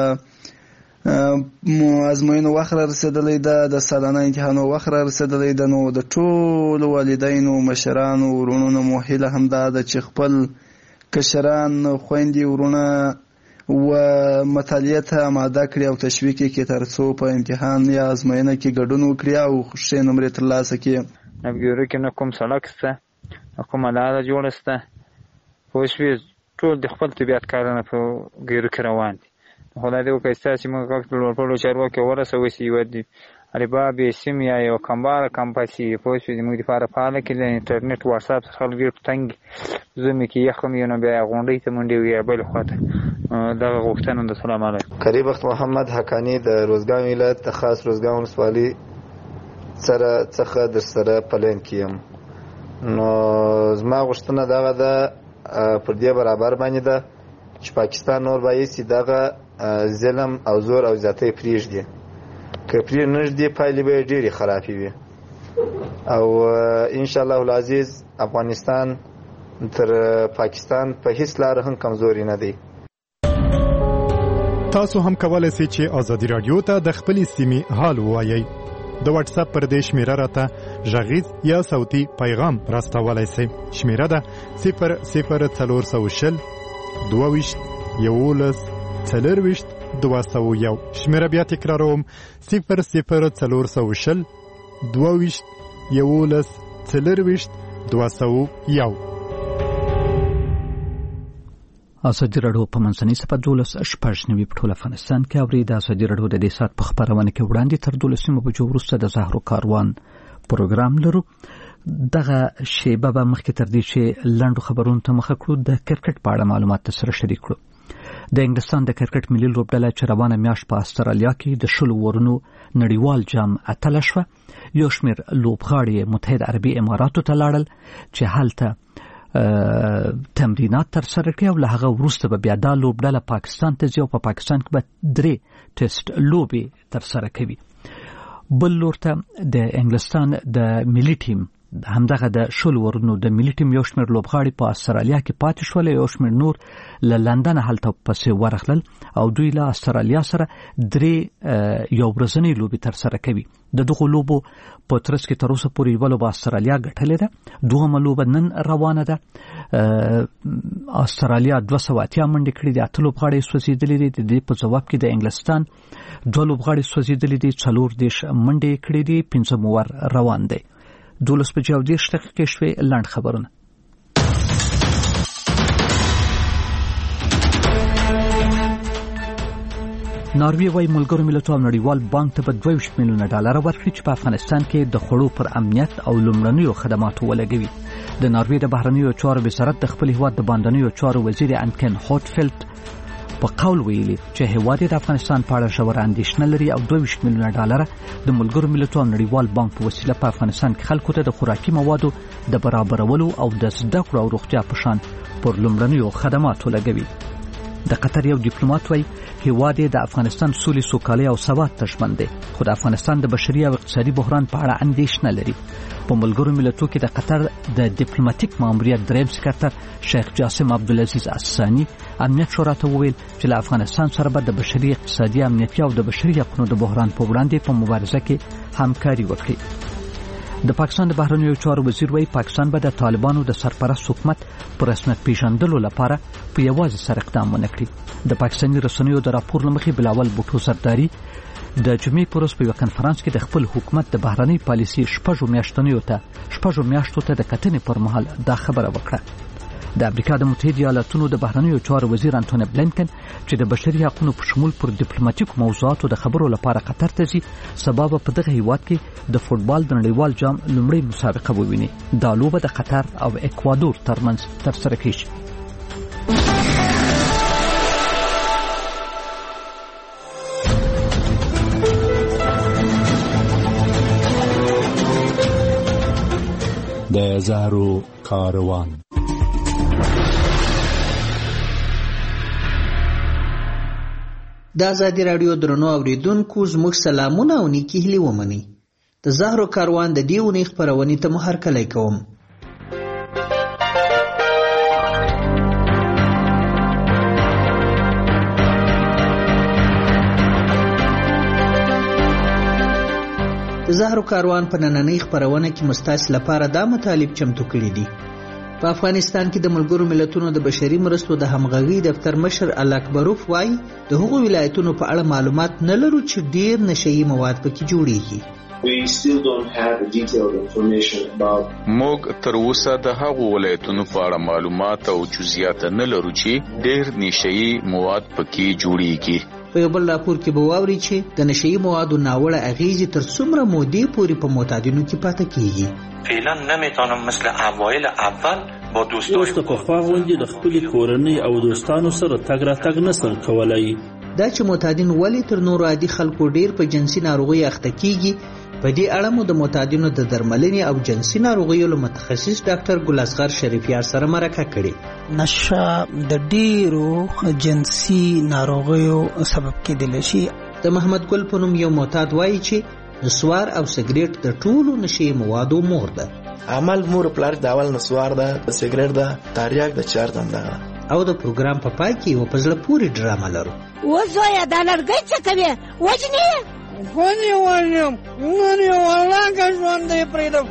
د ازموینو وخت را رسېدلی ده، د سالانه امتحانو وخت را رسېدلی ده، نو د ټولو والدینو مشرانو ورونو مو هیله همدا ده چې خپل کشران خویندې ورونه و مطالعه ته آماده کړي او تشویق کړي تر څو په امتحان یا ازموینه کې ګډون وکړي او ښې نمرې ترلاسه کړي. نبګیورو کې نه کوم سړک شته، کومه لاره جوړه شته، پوه شوې ټول د خپل طبیعت کارونه په ګیرو کې روان دي. خدای دې وکړي ستاسې موږ غږ ته لوړپوړو چارواکي ورسوي چې یوه الباب سیم یا یو کمباره کمپاسي پوه شوې زموږ دپاره فعاله کړي. د انټرنېټ واتساپ څخه خلک ډېر په تنګ زمې کې یخ هم وي نو بیا غونډۍ ته منډې وي یا بلې خوا ته دغه غوښتنه ده. سلام علیکم. قریب وخت محمد حقانی د روزګان ولایت د خاص روزګان ولسوالۍ څخه در سره پلین کې یم. نو زما غوښتنه دغه ده پر دې برابر باندې ده چې پاکستان نور بایسي دغه ظلم او زور او زیاتۍ پرېږدي. که پرې نږدې پایلې به یې ډېرې خرابې وي او انشاءالله العزیز افغانستان تر پاکستان په هیڅ لاره هم کمزوري نه دی. تاسو هم کولای شئ چې ازادي رادیو ته د خپلې سیمې حال ووایئ. د واتس اپ پر دې شمیره راته غږیز یا صوتي پیغام راستولی شئ. شمیره ده 00420 22 11 40 201. شمیره بیا تکراروم 00420 22 11 40 201. ازادي راډیو په منځنۍ صفحه 12 په ټول افغانستان کې اوري. د ازادي راډیو د دې سات په خبرونه کې وړاندې تر 12 بجو وروسته د زهرو کاروان پروګرام لرو. دغه شیبه به مخکې تر دې چې لنډو خبرونو ته مخه کړو د کرکټ په اړه معلومات سره شریک کړو. د انګلستان د کرکټ ملي لوبډله چې روانه میاشت په استرالیا کې د 10 ورونو نړیوال جام اتله شوه. یو شمېر لوبغاړي متحده عربي اماراتو ته لاړل چې هلته تمرینات تر سره کوي او له هغه وروسته به بیا دا لوبډله پاکستان ته ځي او په پاکستان کې به 3 ټیسټ لوبې تر سره کوي. بل لور ته د انګلستان د ملي ټیم همدغه د شل ورونو د ملي ټیم یو شمېر لوبغاړي په استرالیا کې پاتې شول، یو شمېر نور له لندن هلته پسې ورغلل او دوی له استرالیا سره 3 یو ورځنۍ لوبې تر سره کوي. د دغو لوبو په ترڅ کې تر اوسه پورې یوه لوبه استرالیا ګټلې ده، دوهمه لوبه نن روانه ده. استرالیا 280 منډې کړې دي، 8 لوبغاړي سوځېدلي دي. د دې په ځواب کې د انګلستان 2 لوبغاړي سوځېدلي دي، 40 منډې کړې دي، 15 ور روان دی. 12 بجې او 10 دقیقې شوې. لنډ خبرونه. ناروی وايي ملګرو ملتونو نړیوال بانک ته به $22 میلیونه ورکړي چې په افغانستان کې د خوړو پر امنیت او لومړنیو خدماتو ولګوي. د ناروی د بهرنیو چارو وزارت د خپل هیواد د باندنیو چارو وزیر انکن هوټفیلد په قول ویلي چې هیواد د افغانستان په اړه ژوره اندېښنه لري او $22 میلیونه د ملګرو ملتونو نړیوال بانک په وسیله په افغانستان کې خلکو ته د خوراکي موادو د برابرولو او د زده کړو او روغتیا په شان پر لومړنیو خدماتو لګوي. د قطر یو ډیپلوماټ وايي هیواد د افغانستان سولې، سوکالۍ او ثبات ته ژمن دی، خو د افغانستان د بشري او اقتصادي بحران په اړه اندېښنه لري. په ملګرو ملتونو کې د قطر د ډیپلوماټیک ماموریت دریم سکرټر شیخ جاسم عبدالعزیز اسانی امنیت شورا ته وویل چې له افغانستان سره به د بشري، اقتصادي، امنیتي او د بشري حقوقو د بحران په وړاندې په مبارزه کې همکاري وکړي. د پاکستان د بهرنیو چارو وزیر وايي پاکستان به د طالبانو د سرپرست حکومت پر رسمیت پیژندلو لپاره په یوازې سر اقدام ونه کړي. د پاکستاني رسنیو د راپور له مخې بلاول بوټو زرداری د جمعې پر ورځ په یو کنفرانس کې د خپل حکومت د بهرنۍ پالیسي 6 میاشتو ته د کتنې پر مهال دا خبره وکړه. د امریکا د متحده ایالاتونو د بهرنیو چارو وزیر انټونی بلینکن چې د بشري حقوقو په شمول پر ډیپلوماټیکو موضوعاتو د خبرو لپاره قطر ته ځي، سبا په دغه هیواد کې د فوټبال د نړیوال جام لومړی مسابقه وویني. دا لوبه د قطر او اکوادور ترمنځ ترسره کیږي. د زهرو کاروان. د آزادي راډیو درنو اوریدونکو زموږ سلامونه او نیکی هیلې ومنئ. د زهرو کاروان د دې اونۍ خپرونې ته مو هرکلی کوم. د زهرو کاروان په نننۍ خپرونه کې مستاسو لپاره دا مطالب چمتو کړي دي. په افغانستان کې د ملګرو ملتونو د بشري مرستو د همغږي دفتر مشر الاکبروف وايي د هغو ولایتونو په اړه معلومات نه لرو چې ډیر نشئی مواد پکې جوړیږي. موږ تر اوسه د هغو ولایتونو په اړه معلومات او جزئیات نه لرو چې ډیر نشئی مواد پکې جوړیږي. په یو بل راپور کې به واوري چې د نشئی موادو ناوړه اغیزې تر څومره مودې پورې په معتادینو کې پاتې کیږي. فعلا نمیتونم مثل اوایل اول با دوستان اوس په خوا غونډې د خپل کورنۍ او دوستانو سره تګ راتګ نسل کولای. دا چې معتادین ولې تر نورو عادي خلکو ډیر په جنسي ناروغي اخته کیږي، په دې اړه مو د معتادینو د درملنې او جنسي ناروغیو له متخصص ډاکټر ګل اصغر شریفیار سره مرکه کړې. نشه د ډیرو جنسي ناروغیو سبب کېدلی شي. د محمد ګل په نوم یو معتاد وایي چې نسوار او سګریټ د ټولو نشي موادو مور ده. عمل مور پلار د اول نسوار ده، سګریټ ده، تاریاک د چارتن ده. او د پروګرام په پای کې یو پزله پوری ډرامه لرو. وزویا د لړګي څه کوي؟ وجنی فونی ولیم نن یو الله کا ژوند دی پریدم.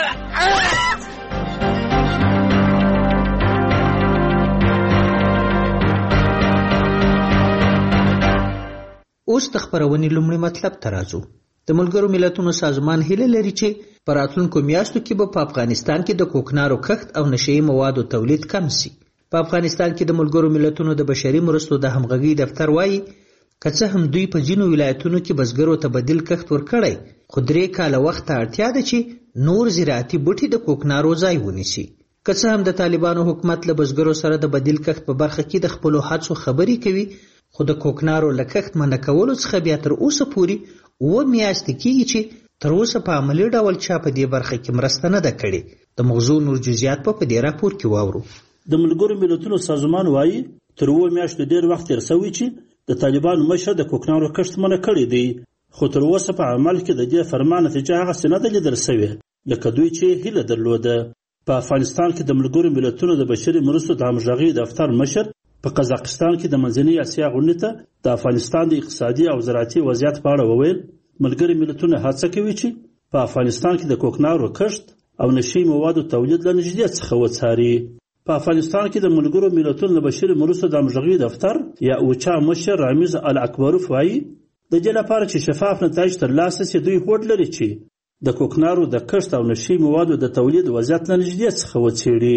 اوس د خبرونې لومړی مطلب ته راځو. د ملګرو ملتونو سازمان هیله لري چې په راتلونکو میاشتو کې به په افغانستان کې د کوکنارو کښت او نشئی موادو تولید کم شي. په افغانستان کې د ملګرو ملتونو د بشري مرستو د همغږي دفتر وایي که څه هم دوی په ځینو ولایتونو کې بزګرو ته بدیل کښت ورکړی، خو 3 کاله وخت ته اړتیا ده چې نور زراعتي بوټي د کوکنارو ځای ونیسي. که څه هم د طالبانو حکومت له بزګرو سره د بدیل کښت په برخه کې د خپلو هڅو خبرې کوي، خو د کوکنارو له کښت منع کولو څخه بیا تر اوسه پورې 9 میاشتې کېږي چې تر اوسه په عملي ډول چا په دې برخه کې مرسته نه ده کړې. د موضوع نور جزئیات په دې راپور کې واورو. د ملګرو ملتونو سازمان وایي تر 2 میاشتو ډیر وخت تیر شوی چې د طالبانو مشر د کوکنارو کښت منع کړی دی، خو تر اوسه په عمل کې د دې فرمان نتیجه هغسې نه ده لیدل شوې لکه دوی چې هیله درلوده. په افغانستان کې د ملګرو ملتونو د بشري مرستو د همغږۍ دفتر مشر په قزاقستان کې د منځنۍ اسیا غونډې ته د افغانستان د اقتصادي او زراعتي وضعیت په اړه وویل ملګري ملتونه هڅه کوي چې په افغانستان کې د کوکنارو کښت او نشي موادو تولید له نږدې څخه وڅاري. په افغانستان کې د ملګرو ملتونو د بشري مرستو د همغږۍ دفتر یا اوچا مشر رامیز الاکبروف وایي د دې لپاره چې شفاف نتایج ترلاسه شي دوی هوډ لري چې د کوکنارو د کښت او نشي موادو د تولید وضعیت له نږدې څخه وڅېړي.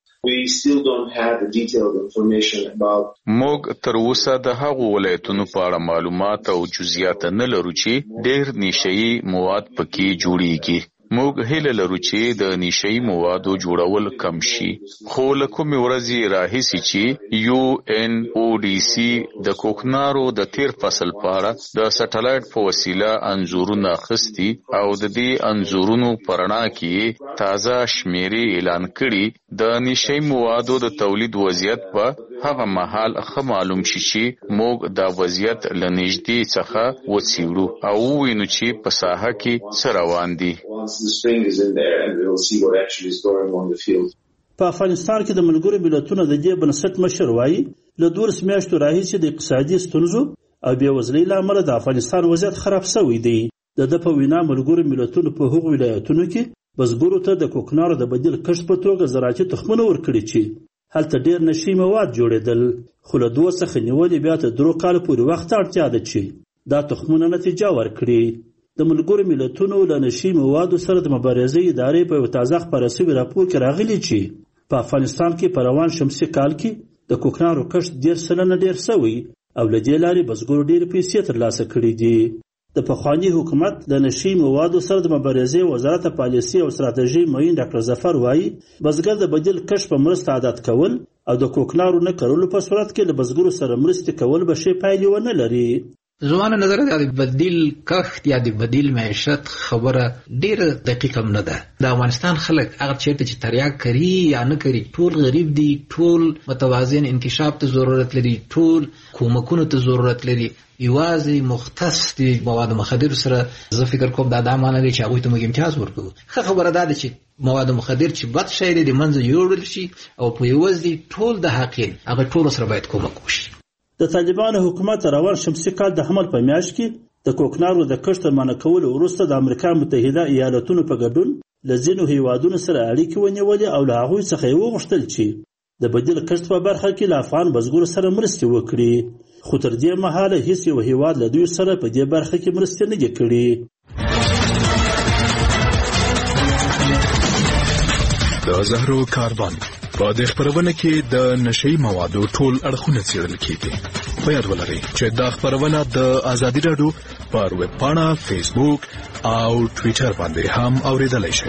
موږ تر اوسه د هغو ولایتونو په اړه معلومات او جزئیات نه لرو چې ډېر نشئی مواد پکې جوړیږي. موږ هیله لرو چې د نشئی موادو جوړول کم شي، خو له کومې ورځې راهیسې چې UNODC د کوکنارو د تیر فصل په اړه د سټلایټ په وسیله انځورونه اخیستي او د دې انځورونو په رڼا کې تازه شمیرې اعلان کړي، د نشئی موادو د تولید وضعیت په هغه مهال ښه معلوم شي چې موږ دا وضعیت له نږدې څخه وڅېړو او ووینو چې په ساحه کې څه روان دي. په افغانستان کې د ملګرو ملتونو د دې بنسټ مشر وایي له 12 میاشتو راهیسې د اقتصادي ستونزو او بېوزلۍ له امله د افغانستان وضعیت خراب شوی دی. د ده په وینا ملګرو ملتونو په هغو ولایتونو کې بزګرو ته د کوکنارو د بدیل کښت په توګه زراعتي تخمونه ورکړي چې هلته ډېر نشي مواد جوړېدل، خو له 2 څخه نیولې بیا تر 3 کالو پورې وخت ته اړتیا ده چې دا تخمونه نتیجه ورکړي. د ملګرو ملتونو له نشي موادو سره د مبارزې ادارې په یو تازه خپاره شوي راپور کې راغلي چې په افغانستان کې په روان شمسي کال کې د کوکنارو کښت 10% ډېر شوی او له دې لارې بزګرو ډېرې پیسې ترلاسه کړي دي. د پخواني حکومت د نشي موادو سره د مبارزې وزارت پالیسي او ستراتیژي معین ډاکټر ظفر وایي بزګر د بدیل کښت په مرسته عادت کول او د کوکنارو نه کرلو په صورت کې له بزګرو سره مرستې کول به ښې پایلې ونه لري. زمانه نظر د بدیل کښت یا د بدیل معیشت خبره ډیره دقیقه نه ده. د افغانستان خلک هغه چیرته چې تریاک کوي یا نه کوي ټول غریب دي، ټول متوازن انکشاف ته ضرورت لري، ټول کومکونو ته ضرورت لري. یوازې مختص د مواد مخدر سره زه فکر کوم دا معنی لري چې هغوی ته موږ امتیاز ورکوو. ښه خبره دا ده چې مواد مخدر چې بد شی دی د منځه یوړل شي او په یوازې ټول د حقین هغه ټول سره باید کومک وشي. د طالبانو حکومت روان شمسي کال د حمل په میاشت کې د کوکنارو د کښت منع کولو وروسته د امریکا متحده ایالتونو په ګډون له ځینو هیوادونو سره اړیکې ونیولې او له هغوی څخه یې وغوښتل چې د بدیل کښت په برخه کې له افغان بزګرو سره مرستې وکړي، خو تر دې مهاله هیڅ یو هیواد له دوی سره په دې برخه کې مرستې نه دي کړي. د زهرو کاروان په دې خبرونه کې د نشئی موادو ټول اړخونه څېړل کیږي. په یاد ولرئ چې دا خبرونه د ازادي راډیو پر ویب پاڼه، فیسبوک او ټویټر باندې هم اوریدلای شئ.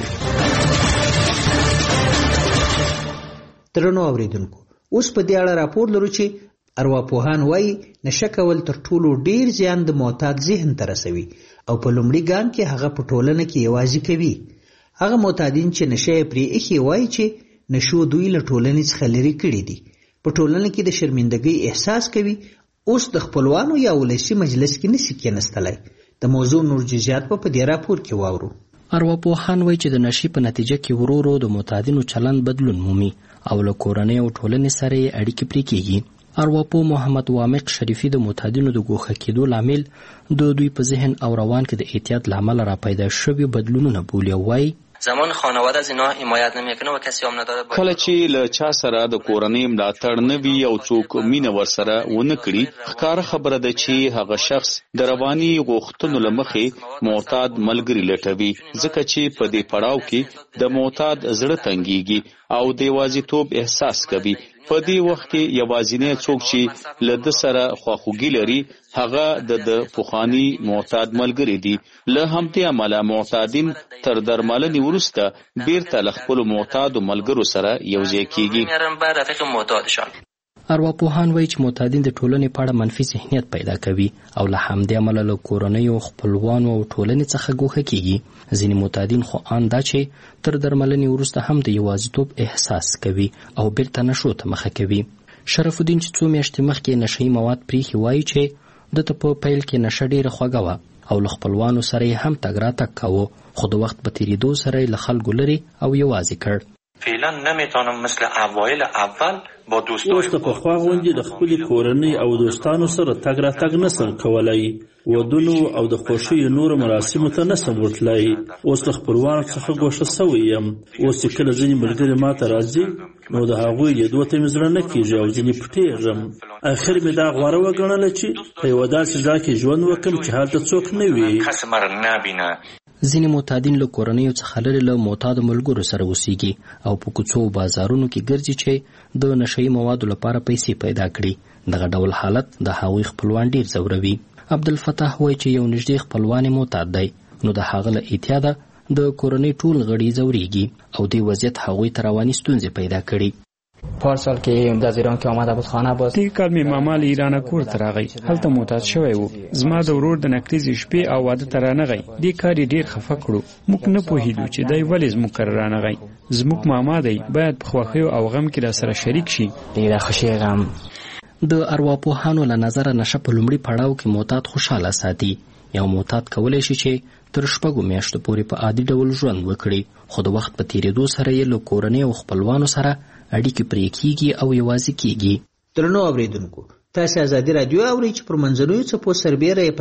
درنو اوریدونکو، اوس په دې اړه راپور لرو چې ارواپوهان وایي نشه کول تر ټولو ډیر زیان د معتاد ذهن ته رسوي او په لومړي ګام کې هغه په ټولنه کې یوازې کوي. هغه معتادین چې نشه یې پرې ایښي وایي چې نشو دوی له ټولنې څخه لرې کړي دي، په ټولنه کې د شرمندګۍ احساس کوي، اوس د خپلوانو یا ولسي مجلس کې نشي کېناستلی. د موضوع نور جزئیات په دې راپور کې واورو. ارواپوهان وایي چې د نشي په نتیجه کې ورو ورو د معتادینو چلند بدلون مومي او له کورنۍ او ټولنې سره یې اړیکې پرې کېږي. ارواپوه محمد وامق شریفي د معتادینو د ګوښه کېدو لامل د دوی په ذهن او روان کې د احتیاط له امله راپیدا شوي بدلونونه بولي او وایي زمان خانواده از اینا حمایت نمیکنه و کسی هم نداره. کله چې له چا سره د کورنۍ ملاتړ نه وي او څوک مینه ورسره ونه کړي، ښکاره خبره ده چې هغه شخص د رواني غوښتنو له مخې معتاد ملګري لټوي، ځکه چې په دې پړاو کې د معتاد زړه تنګېږي او د یوازیتوب احساس کوي. په دې وخت کې یوازینی څوک چې له ده سره خواخوږي لري هغه د پخواني معتاد ملګري دي. له همدې امله معتادین تر درملنې وروسته بیرته له خپلو معتادو ملګرو سره یوځای کېږي. ارواپوهان وایي چې معتادین د ټولنې په اړه منفي ذهنیت پیدا کوي او له همدې امله له کورنیو، خپلوانو او ټولنې څخه ګوښه کیږي. ځینې معتادین خو ان دا چې تر درملنې وروسته هم د یوازیتوب احساس کوي او بیرته نشو ته مخه کوي. شرف الدین چې 2 میاشتې مخکې نشهیي مواد پریښي وایي چې د ته په پیل کې نشه ډیره خوږه وه او له خپلوانو سره یې هم تګ راتګ کاوه، خو د وخت په تېرېدو سره یې له خلکو لرې او یوازې کړ. فعلا نمیتونم مثل اوایل اول با دوستای اوس د پخوا غوندې د خپلې کورنۍ او دوستانو سره تګ راتګ نسم کولی، ودونو او د خوښیو نورو مراسمو ته نسم ورتلی. اوس د خپلوانو څخه ګوښه سوی یم. اوس چې کله ځینې ملګري ما ته راځي نو د هغوی لیدو ته مې زړه نه کېږي او ځینې پټېږم. اخر مې دا غوره وګڼله چې په یوه داسې ځای کې ژوند وکړم چې هلته څوک نه وي. ځینې معتادین له کورنیو څخه لرې له معتادو ملګرو سره اوسیږي او په کوڅو او بازارونو کې ګرځي چې د نشهیي موادو لپاره پیسې پیدا کړي. دغه ډول حالت د هغوی خپلوان ډیر ځوروي. عبدالفتاح وایي چې یو نږدې خپلوان یې معتاد دی، نو د هغه له اعتیاده د کورنۍ ټول غړي ځورېږي او دې وضعیت هغوی ته رواني ستونزې پیدا کړي. پارسال که از ایران که آمده بود خانه باز دی کال می ماما له ایران کور ته راغی، هلته معتاد شوی و. زما د ورور د نکریزې شپې او واده ته رانغی. دې کار یې ډېر خفه کړو. موږ نه پوهېدو چې دی ولې زموږ کره رانغی. زموږ ماما دی، باید په خوښیو او غم کې راسره شریک شي. ډېره خوښي غم. د ارواپوهانو له نظره نشه په لومړي پړاو کې معتاد خوشحاله ساتي. یو معتاد کولی شي چې تر 6 میاشتو پورې په عادي ډول ژوند وکړي، خو د وخت په تېرېدو سره یې له کورنۍ او خپلوانو سره اړیکې پرې کیږي او یوازې کیږي. درنو اوریدونکو، تاسو ازادي رادیو اورئ چې پر منځنوي څپو سربیره یې په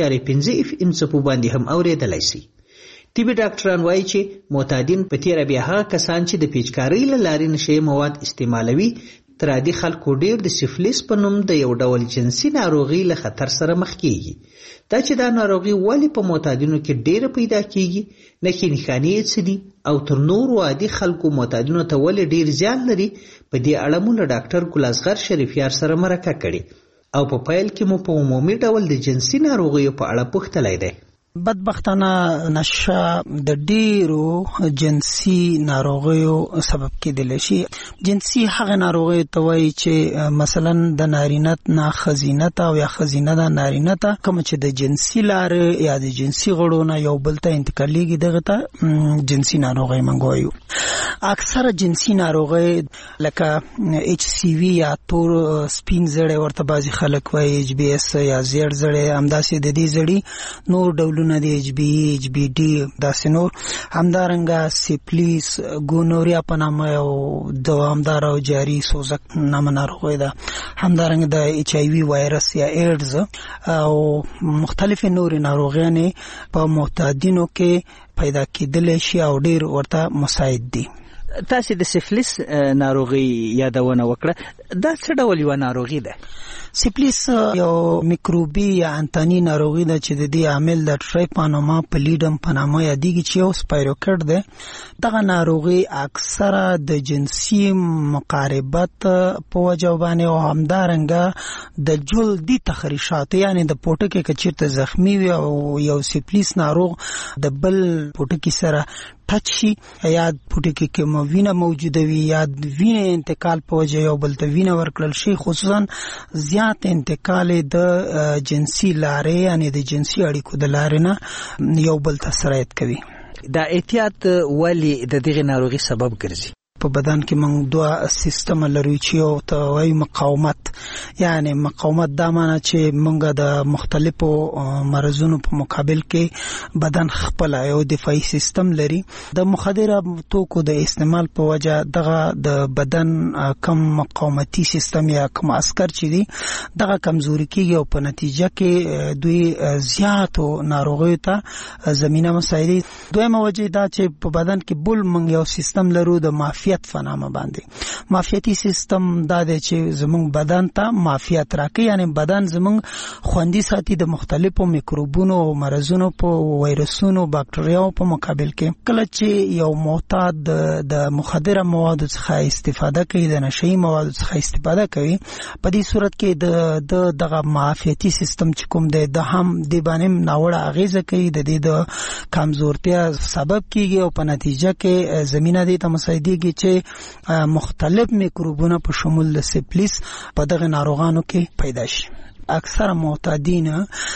0.5 FM څپو باندې هم اوریدلای شي. طبي ډاکټران وایي چې معتادین په تیره بیا هغه کسان چې د پیچکارۍ له لارې نشهیي مواد استعمالوي تر عادي خلکو ډیر د سفلیس په نوم د یو ډول جنسي ناروغي له خطر سره مخ کیږي. دا چې دا ناروغي ولې په معتادینو کې ډیره پیدا کیږي، نښې یې څه دي او تر نورو عادي خلکو معتادینو ته ولې ډیر زیان لري، په دې اړه مو له ډاکټر ګل اصغر شریفیار سره مرکه کړې او په پیل کې مو په عمومي ډول د جنسي ناروغیو په اړه پوښتلی دی. بدبختانه نشه د ډیرو جنسي ناروغیو سبب کېدلی شي. جنسي هغه ناروغي ته وایي چې مثلا د نارینه نه ښځینه ته او یا ښځینه نه نارینه ته کوم چې د جنسي لارې یا د جنسي غړو نه یو بل ته انتقالیږي، دغه ته جنسي ناروغي موږ وایو. اکثره جنسي ناروغي لکه HCV یا تور سپین زړی ورته بعضې خلک وایي، HBS یا زیړ زړی، همداسې د دې زړي نور ډولونه د HBE، HBD، داسې نور، همدارنګه سیپلیس، ګونوریا په نامه یو دوامدار او جاري سوزک نامه ناروغي ده، همدارنګه د HIV وایرس یا ایډز او مختلف نور ناروغیانې په معتادینو کې پیدا کېدلی شي او ډیر ورته مساعد دي. تاسو د سفلیس ناروغي یادونه وکړه، دا څه ډول یو ناروغي ده؟ سفلیس یو میکروبي یا انتاني ناروغي ده چې د دې عامل د ټریپانوما پلیډم په نامه یادېږي چې یو سپایروکټ ده. دغه ناروغي اکثره د جنسي مقاربت په وجه باندې او همدارنګه د جلدي تخریشات، یعنی د پوټکي که چیرته زخمی وي او یو سفلیس ناروغ د بل پوټکي سره ټچ شي یا پوټکي کې وینه موجوده وي یا وینه انتقال په وجه یو بل ته وینه ورکړل شي، خصوصا زیات انتقال د جنسي لارې یعنی د جنسي اړیکو د لارې نه یو بل ته سرایت کوي. دا احتیاط ولې د دغه ناروغي سبب ګرځي؟ په بدن کې موږ دوه سیستم لرو چې یو ته وایي مقاومت، یعنی مقاومت دا معنی چې موږ د مختلفو مرضونو په مقابل کې بدن خپل یو دفاعي سیستم لري. د مخدره توکو د استعمال په وجه دغه د بدن کم مقاومتي سیستم یا کم عسکر چې دي دغه کمزوري کیږي او په نتیجه کې دوی زیاتو ناروغیو ته زمینه مساعدي. دویمه وجه دا چې په بدن کې بل موږ یو سیستم لرو د معافیت فنامه باندې. معافیتي سیستم دا دی چې زموږ بدن ته معافیت راکوي، یعنی بدن زموږ خوندي ساتي د مختلفو میکروبونو او مرضونو په وایرسونو باکتریاو په مقابل کې. کله چې یو معتاد د مخدره موادو څخه استفاده کوي، د نشهیي موادو څخه استفاده کوي، په دې صورت کې د دغه معافیتي سیستم چې کوم دی د هم د باندې ناوړه اغیزه کوي، د دې د کمزورتیا سبب کیږي او په نتیجه کې زمینه دې ته مساعدېږي چې مختلف میکروبونه په شمول د سفلیس په دغه ناروغانو کې پیدا شي. اکثره معتادین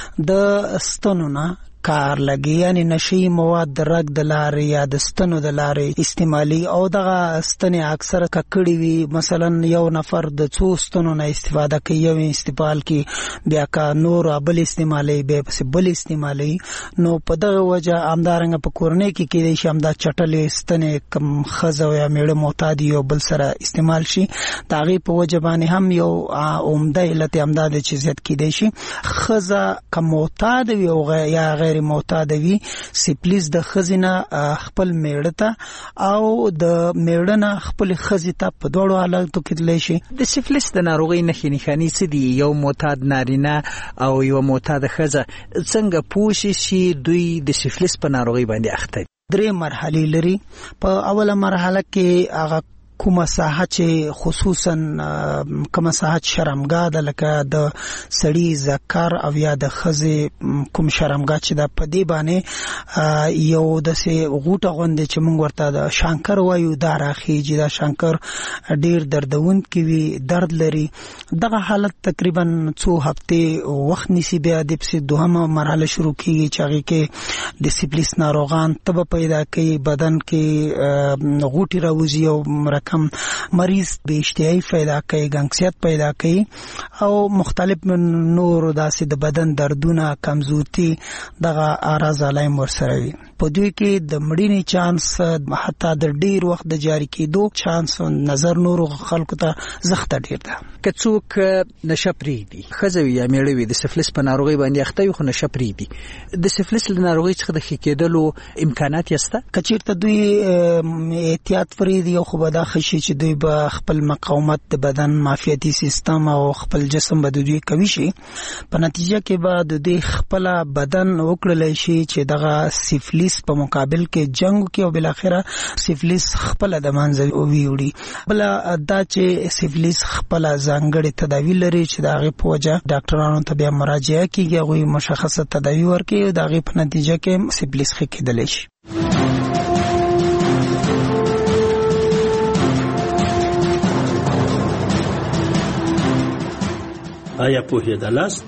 د ستنو نه کار لګي، یعنی نشي مواد د رګ د لارې یا د ستنو د لارې استعمالي او دغه ستنې اکثر ککړې وي. مثلا یو نفر د څو ستنو نه استفاده کوي، یو استعمال کی بیا کا نور بل استعمالي به پس بل استعمالي، نو په دغه وجه همدارنګه په کورنۍ کې کېدای شي همدا چټلې ستنې کم خزه یا میړه معتاد یو بل سره استعمال شي. د هغې په وجه باندې هم یو عمده علت همدا د چې زیات کېدای شي خزه کم معتاد وي او یا غیر معتاد وي. سفلیس د خزینه خپل میړه ته او د میړه نه خپل خزې ته په دوړو حالاتو کې تللی شي. د سفلیس د ناروغۍ نښې نښانې څه دي؟ یو معتاد نارینه او یو معتاد ښځه څنګه پوه شي دوی د سفلیس په ناروغۍ باندې اخته دي؟ 3 مرحلې لري. په اوله مرحله کې هغه کومه ساحه چې خصوصا کومه ساحه شرمګاه ده، لکه د سړی ذکر او یا د ښځې کوم شرمګاه چې ده، په دې باندې یو داسې غوټه غوندې چې موږ ورته د شانکر وایو دا راخیږي. دا شانکر ډېر دردونکی وي، درد لري. دغه حالت تقریبا څو هفتې وخت نیسي. بیا د پسې دوهمه مرحله شروع کېږي چې هغې کې د سفلیس ناروغان تبه پیدا کوي، بدن کې غوټې راوځي او کم مریض به اشتهایی پیدا کوي، ګنګسیت پیدا کوي او مختلف نور داسې د بدن دردونه، کمزورتي، دغه اعراض علایم ورسره وي. په دوی کې د مړینې چانس، حتی د ډیر وخت د جاری کېدو چانس نظر نورو خلکو ته زخته ډیر ده. که څوک نشه پرېږدي، ښځه وي یا میړه وي، د سفلیس په ناروغۍ باندې اخته وي خو نشه پرېږدي، د سفلیس له ناروغۍ څخه د ښه کېدلو امکانات یې شته؟ که چېرته دوی احتیاط پرېږدي او خو به دا ښه شي چې دوی به خپل مقاومت د بدن معافیتي سیستم او خپل جسم به د دوی قوي شي، په نتیجه کې به د دوی خپل بدن وکړلی شي چې دغه سفلیس په مقابل کې جنگ کې او بالاخره سفلیس خپل د منځه ویوړي. بل دا چې سفلیس خپل ځانګړي تداوی لري چې د هغې په وجه ډاکټرانو ته بیا مراجعه کېږي، هغوی مشخصه تداوی ورکوي او د هغې په نتیجه کې سفلیس ښه کېدلی شي. آیا پوهېدلاست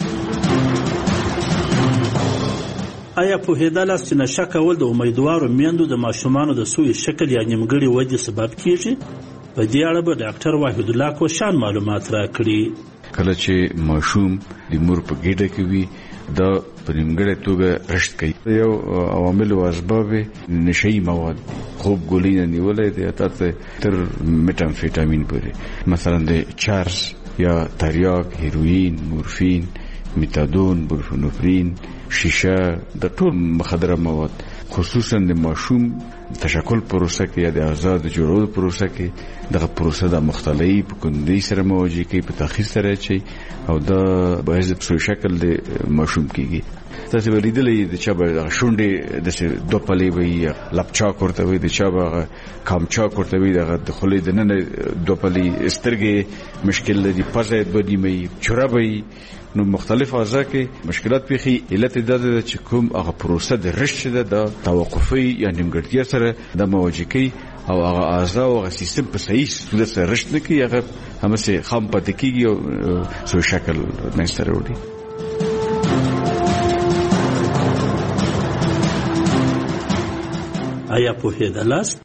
چې نشه کول د امیدوارو میندو د ماشومانو د سوء شکل یا نیمګړي ودې سبب کیږي؟ په دې اړه به ډاکټر وحید الله کوشان معلومات راکړي. کله چې ماشوم د مور په ګېډه کې وي دا په نیمګړې توګه رشد کوي. یو عوامل او اسباب نشهیي مواد، خوب ګولۍ نه نیولی دی حتی تر میټامفیټامین پورې، مثلا د چرس یا تریاک، هیروین، مورفین، میتادون، بورفینوفرین، شیشه، د ټول مخدره مواد خصوصا د ماشوم تشکل پروسه کې یا د اعضاء د جوړولو پروسه کې دغه پروسه د مختلف کندې سره مواجه کوي، په تاخیر سره چي او دا باعث د سوء شکل د ماشوم کېږي. تاسو ولیدلې د چا به شونډې د دوپلې وي، لپچاک ورته وي، د چا به کامچاک ورته وي، دغه د خولې د ننه دوپلې، سترګې مشکل لري، پزه دوه نیمه چوربي، نو مختلف اعضاء کې مشکلات پیخي. علت دا ده چې کوم هغه پروسه د رشد د توقفي یا نیمګړتیا سره د مواجه کوي او هغه اعضاء او هغه سیستم په صحیح صورت سره رشد نه کوي، هغه همسه خام پاتې کیږي او سو شکل منځته راوړي. آیا پوهېدلاست؟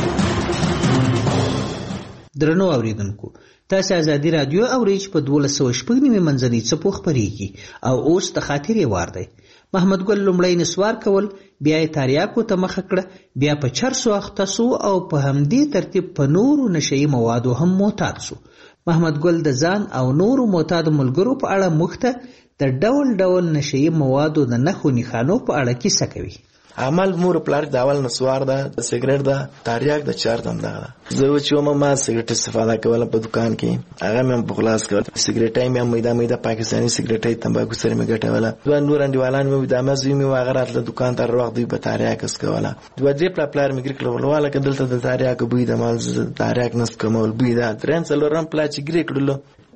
درنو اوریدونکو، تاسو ازادي رادیو اورئ چې په 1290 منځنۍ څپو خپرېږي او اوس د خاطرې وار دی. محمد ګل لومړی نسوار کول، بیا یې تاریاکو ته مخه کړه، بیا په چرسو اخته سو او په همدې ترتیب په نورو نشهیي موادو هم معتاد سو. محمد ګل د ځان او نورو معتادو ملګرو په اړه موږ ته د ډول ډول نشهیي موادو د نښو نښانو په اړه کیسه کوي. عمل مور پلار د اول نسوار ده، د سیګریټ ده، تاریاک د چارت هم ده. زه چې ما سیګریټ استفاده کوله په دکان کې، هغه مې په خلاص کړ. سیګریټ مې میده پاکستاني سیګریټ تمباکو سره مې ګټوله. دوه نور انډیوالان مې د مزوی مې واغرات له دکان ته وروغ دوی په تاریاک اس کوله. دوه دې پلار مې ګریکل ولواله کدلته د تاریاک بوی د مال تاریاک نس کومول بوی ده. درن څلورم پلا چې ګریکلو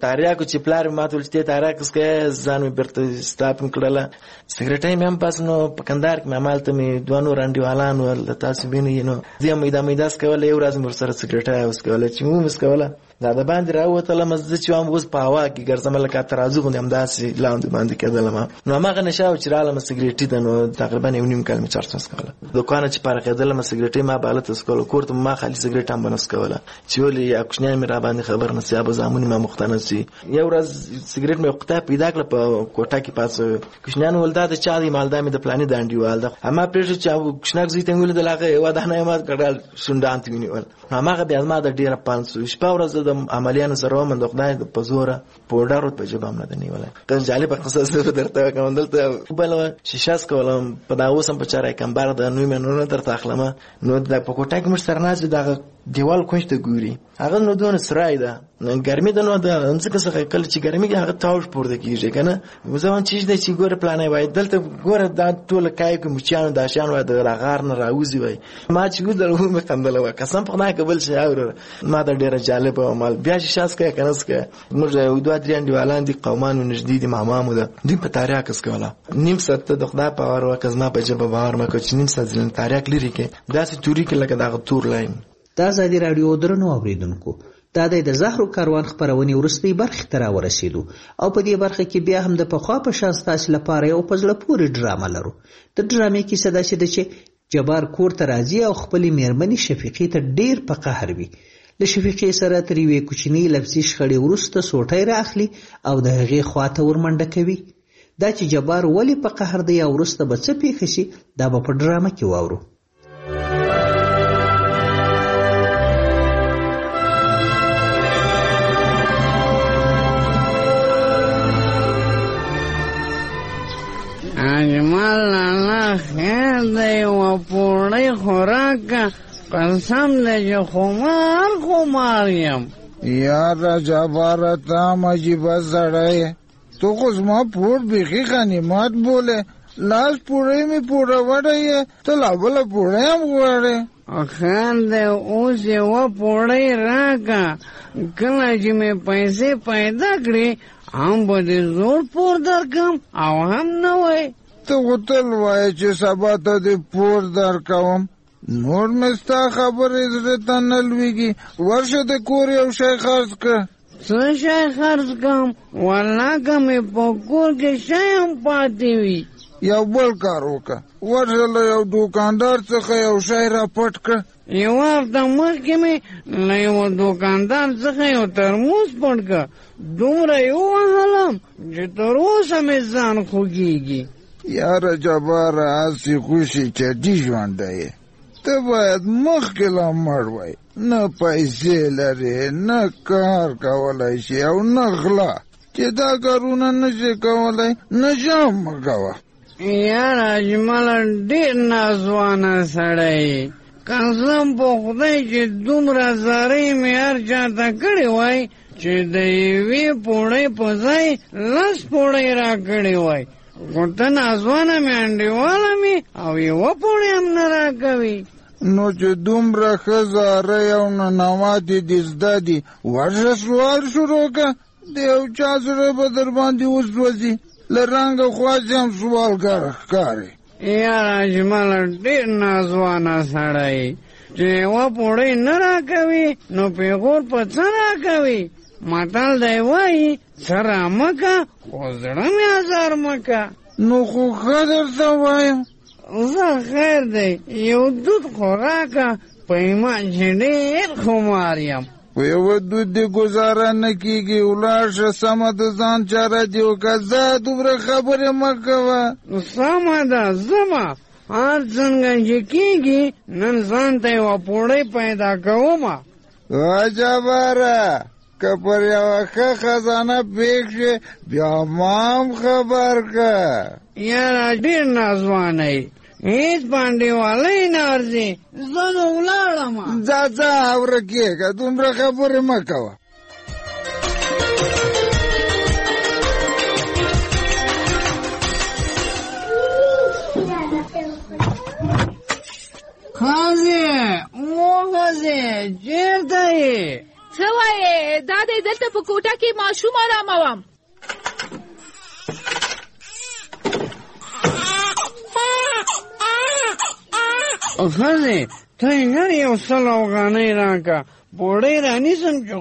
تاریاکو چې پلار ما ته ولته تاریاک اسکه ځان مې برته ستاپ کړل سیګریټ مې هم پاس نو په کندهار کې مې مالته مې دوه نور انډیوالانو ول تاسو بینې نو زه مې دا سکول یو ورځ مر سره سیګریټ اوسکول چې مو مسکوله دا د باندې راوته مزه چې هم اوس په هوا کې ګرځم لکه ترازو باندې هم داسې لاندې باندې کېدلم نو ما غنه شاو چې رااله سیګریټ د نو تقریبا یو نیم کال مې چارت مسکوله دوکانه چې پاره کېدلم سیګریټ ما بالته اسکول کوړته ما خالي سیګریټ هم بنسکوله چې ولې اکشنه مې را باندې خبر نسی ابو زامن ما مختنسی یو ورځ سیګریټ مې وخته پیدا کړ په کوټه کې پاس کښنان ولدا د چا دی مالدا مې د پلانې دانډیوال دا اما پرې چې کښناک زی ته ول د لاغه و دا نه ما کړل شوندانت وینول هغه بیا ما د ډیره 500 شپه ورځ د عملیانو سره من د خدای په زوره پوډر په جبام نه دی ولا ته جالب قصه درته کوم دلته بل شیشاس کولم په دا اوسم په چارای کمبار د نوې منونه درته اخلمه نو د په کوټه کې مش سرناز دغه دیوال کوښ ته ګوري هغه نو دونه سرای ده ګرمي ده نو د انځکه څخه کله چې ګرمي کې هغه تاوش پورته کیږي کنه وزوان چیز د چې ګوره پلانې وای دلته ګوره دا ټول کای کې مچانو داشان وای د راغار نه راوځي وای ما چې ګودل مې خندل وای قسم په خدای قبل شي اور ما دا ډیره جالب او مال بیا شاس کې کنه سکه موږ یو دوه درې انډیوالان دي قومان نږدې دي مامامو ده دوی په تاریخ کې کوله نیم ساعت د خدای په اور وکز ما په جبه باور ما کوچ نیم ساعت ځل تاریخ لري کې داسې توري کې لکه دا تور لاین دا ازادي رادیو درنو اوریدونکو دا د زهرو کاروان خبرونې ورستۍ برخې ته راورسېدو او په دې برخه کې بیا هم د پخوا په شان ستاسو لپاره یو په زړه پورې ډرامه لرو د ډرامې کیسه داسې ده چې جبار کور ته راځي او خپلې میرمنې شفیقې ته ډیر په قهر وي له شفیقې سره تر یوې کوچنۍ لفظي شخړې وروسته سوټی رااخلي او د هغې خواته ورمنډه کوي دا چې جبار ولې په قهر دی او وروسته به څه پیښه شي دا به په ډرامه کې واورو اجمل الله خیر دی و پوړی خوراکه قسم دی چې خمار یم یاره جباره تا مجیبه سړی تو خو زما پور بیخي غنیمت بوله لاس پوړی مې پوره وړی ته لا بله پوړی هم غواړې خیر دی اوس یوه پوړی راکه کله چې مې پیسې پیدا کړې هم به دې زوړ پور درکم او هم نه وای ته خو تل وایې چې سبا ته دې پور درکوم نور مې ستا خبرې زړه ته نه لویږي ورشه د کور یو شی خرڅ کړه څه شی خرڅ کړم والله که مې په کور کې شی هم پاتې وي یو بل کار وکړه ورشه له یو دوکاندار څخه یو شی را پټ کړه یو هفته مخکې مې له یوه دوکاندار څخه یو ترموز پټ کړه دومره یې ووهلم چې تر اوسه مې ځان خوږېږي یاره جباره هسې خوشي چټي ژوندی یې ته باید مخکې لا مړ وای نه پیسې لرې نه کار کولی شي او نه غلا چې دا کارونه نشي کولی نشه هم مه کوه یاره اجمله ډېر نازوانه سړی قسم په خدای چې دومره زارۍ مې هر چا ته کړې وای چې د یوې پوړۍ په ځای 10 پوړۍ را کړې وای خو ته نازوانه مې انډیواله مې او یوه پوړۍ هم نه راکوي نو چې دومره ښه زارۍ او ننواتې دې زده دي ورشه سوال شروع که د یو چا زړه به در باندې وسوځي له رنګه خواسې هم سوالګر ښکارې یاره اجمله ډېر نازوانه سړی چې یوه پوړۍ نه راکوي نو پیغور په څه راکوي متل دی وایي څه رامکه خو زړه مې ازار مکه نو خو ښه درته وایم زه خیر دی یو دود خو راکه په ایمان چې ډېر خمار یم په یوه دود دې ګزاره نه کېږي ولاړ شه سمه د ځان چاره دې وکړه زه دومره خبرې مه کوه سمه ده ځمه هر څنګه چې کېږي نن ځان ته یوه پوړۍ پیدا کومه جباره که پر یوه ښه خزانه پېښ شي بیا ما هم خبر که یاره ډېر نازوانه یې هیڅ پانډیوالی نه ارځي زه نو ولاړمه ځه اوره کېږه دومره خبرې مه کوه ښځې و ښځې چېرته یې څه وایې؟ دا دی دلته په کوټه کې ماشوم آراموم. ښځې ته ژر یو 100 افغانۍ راکړه، پوړۍ رانیسم چې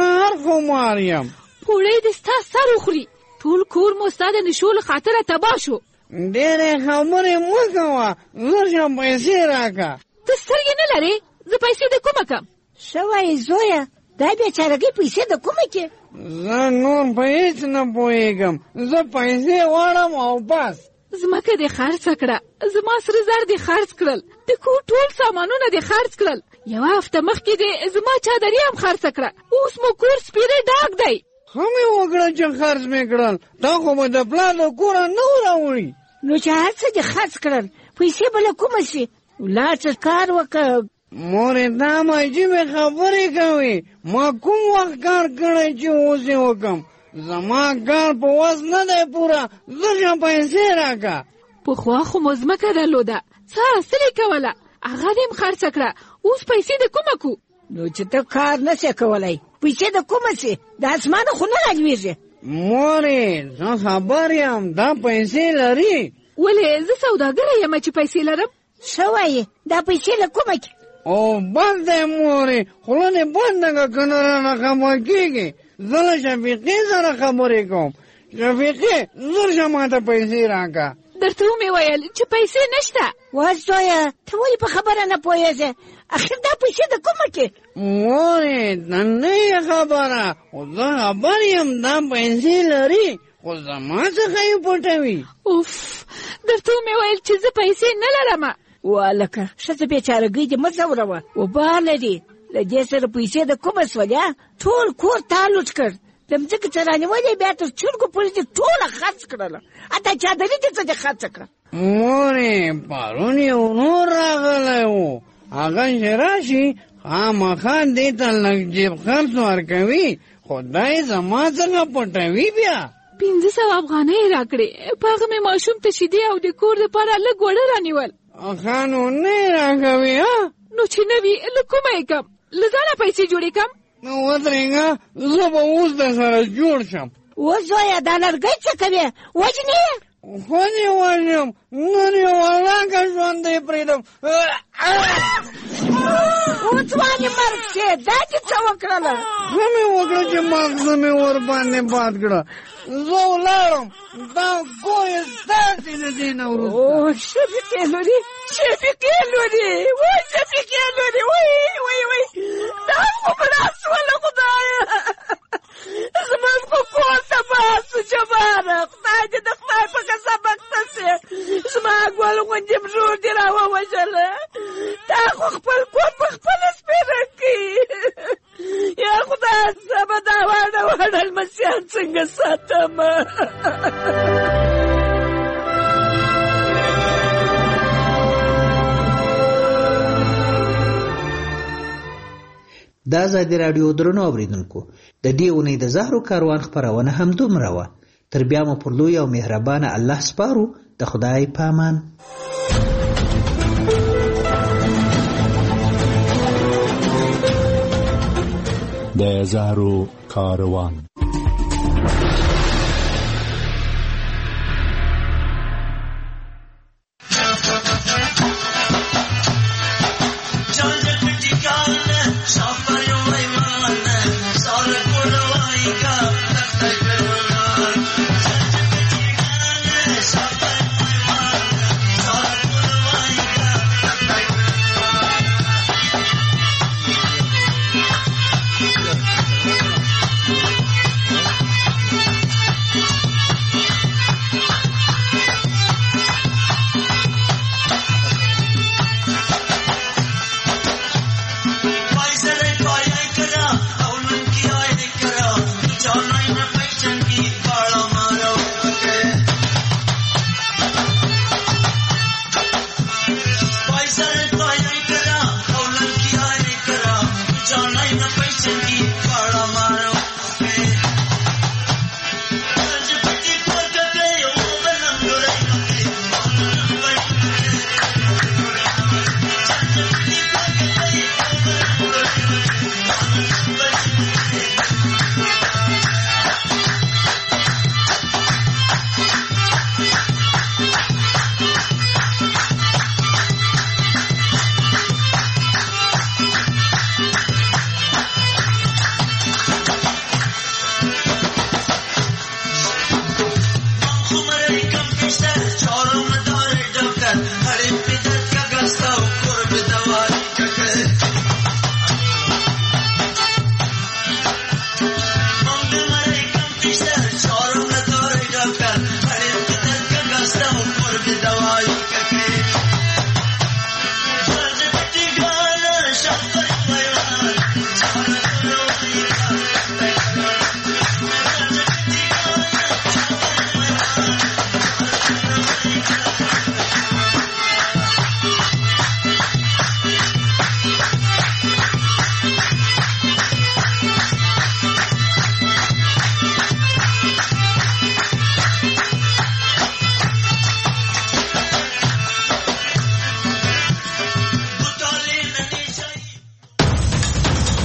خمار یم. پوړۍ دې ستا سر وخوري. ټول کور مو ستا د نشو له خاطره تباه شو. ډېرې خبرې مه کوه، زر شه پیسې راکړه. ته سترګې نه لرې؟ زه پیسې د کومه کم؟ څه وایې زویه؟ دا بېچارګۍ پیسې د کومه کې؟ زه نور په هېڅ نه پوهېږم، زه پیسې غواړم او بس. ځمکه دې خرڅه کړه، زما سره زر دې خرڅ کړل، د کور ټول سامانونه دې خرڅ کړل، یوه هفته مخکې دې زما چادري هم خرڅه کړه، اوس مو کور سپېره ډاک دی. ښه مې وکړه چې خرڅ مې کړل، تا خو به د پلار د کوره نه راوړي. نو چې هر څه دې خرڅ کړل، پیسې به له کومه شي؟ لاړ څه کار وکړه. مورې دا عجیبې خبرې کوي. ما کوم وخت کار کړی چې اوس یې وکړم؟ زما کار په وس نه دی پوره، زر شه پیسې راکړه. پخوا خو مو ځمکه درلوده، څه حاصل یې کوله، هغه دې هم خرڅه کړه، اوس پیسې د کومه کو؟ نو چې ته کار نه شې کولی، پیسې د کومه شي؟ د اسمانه خو نه رالوېږي. مورې زه خبر یم، دا پیسې لري. ولې زه سوداګره یم چې پیسې لرم. څه وایې؟ دا پیسې له کومه کې؟ او بند دی مورې، خوله دې بنده که که نه رانه خبر کېږي. زه له شفیقې سره خبرې کوم. شفیقې زر شه ماته پیسې راکړه. درته ومې ویل چې پیسې نشته. وا زویه ته ولې په خبره نه پوهېږې؟ اخر دا پیسې د کومه کې؟ مورې ته نه یې خبره، خو زه خبر یم دا پیسې لري، خو زما څخه یې پټوي. اوف، درته ومې ویل چې زه پیسې نه لرمه. والکه ښځه بېچارګۍ دې مه ځوروه، وبار لري. له دې سره پیسې د کومه سولې؟ ټول کور تا لوټ کړ، د مځکې څه رانیولې، بیا تر چرګو پورې دې ټوله خرڅ کړله، حتی چادري دې څه دې خرڅه کړه. مورې پرون یو ورور راغلی و، هغه چې راشي خامخا دې ته لږ جیب خرڅ ورکوي، خو دا یې زما څنګه پټوي بیا. 500 افغانۍ راکړې، په هغه مې ماشوم ته شیدې او د کور دپاره لږ وړه رانیول. ښه نو نه یې راکوي؟ نو چې نه وي له کومه یې کم؟ له ځانه پیسې جوړې کم. نو ودرېږه، زه به اوس در سره جوړ شم. اوس زویه دا لرګۍ څه کوې؟ وژنې یې؟ خو دې وژنم، نن یې ولاکه ژوندی پرېږدم. اوس وانې مرګ شې، دا دې څه وکړله؟ ښه مې وکړه چې ماغزه مې ورباندې باد کړه. زه ولاړم، دا ګویې ستاسې د دې نه وروسته. او شفیقې لورې، شفیقې لورې، وای شفیقې لورې، وای دا خو به راسوله خدایه، زموږ خو کور تباه سو جباره، خدای دې د خدای په قسم اخته سې، زما ګل غوندې ورور دې راووژله، تا خو خپل کور په خپله سپېره کړي. یا خدای زه به دا واړه لمسیان څنګه ساتم؟ د ازادي راډیو درنو اوریدونکو، د دې اونۍ د زهرو کاروان خپرونه هم دومره وه. تر بیا مو پر لوی او مهربانه الله سپارو. د خدای په امان. د زهرو کاروان. Jaunai na paisa ki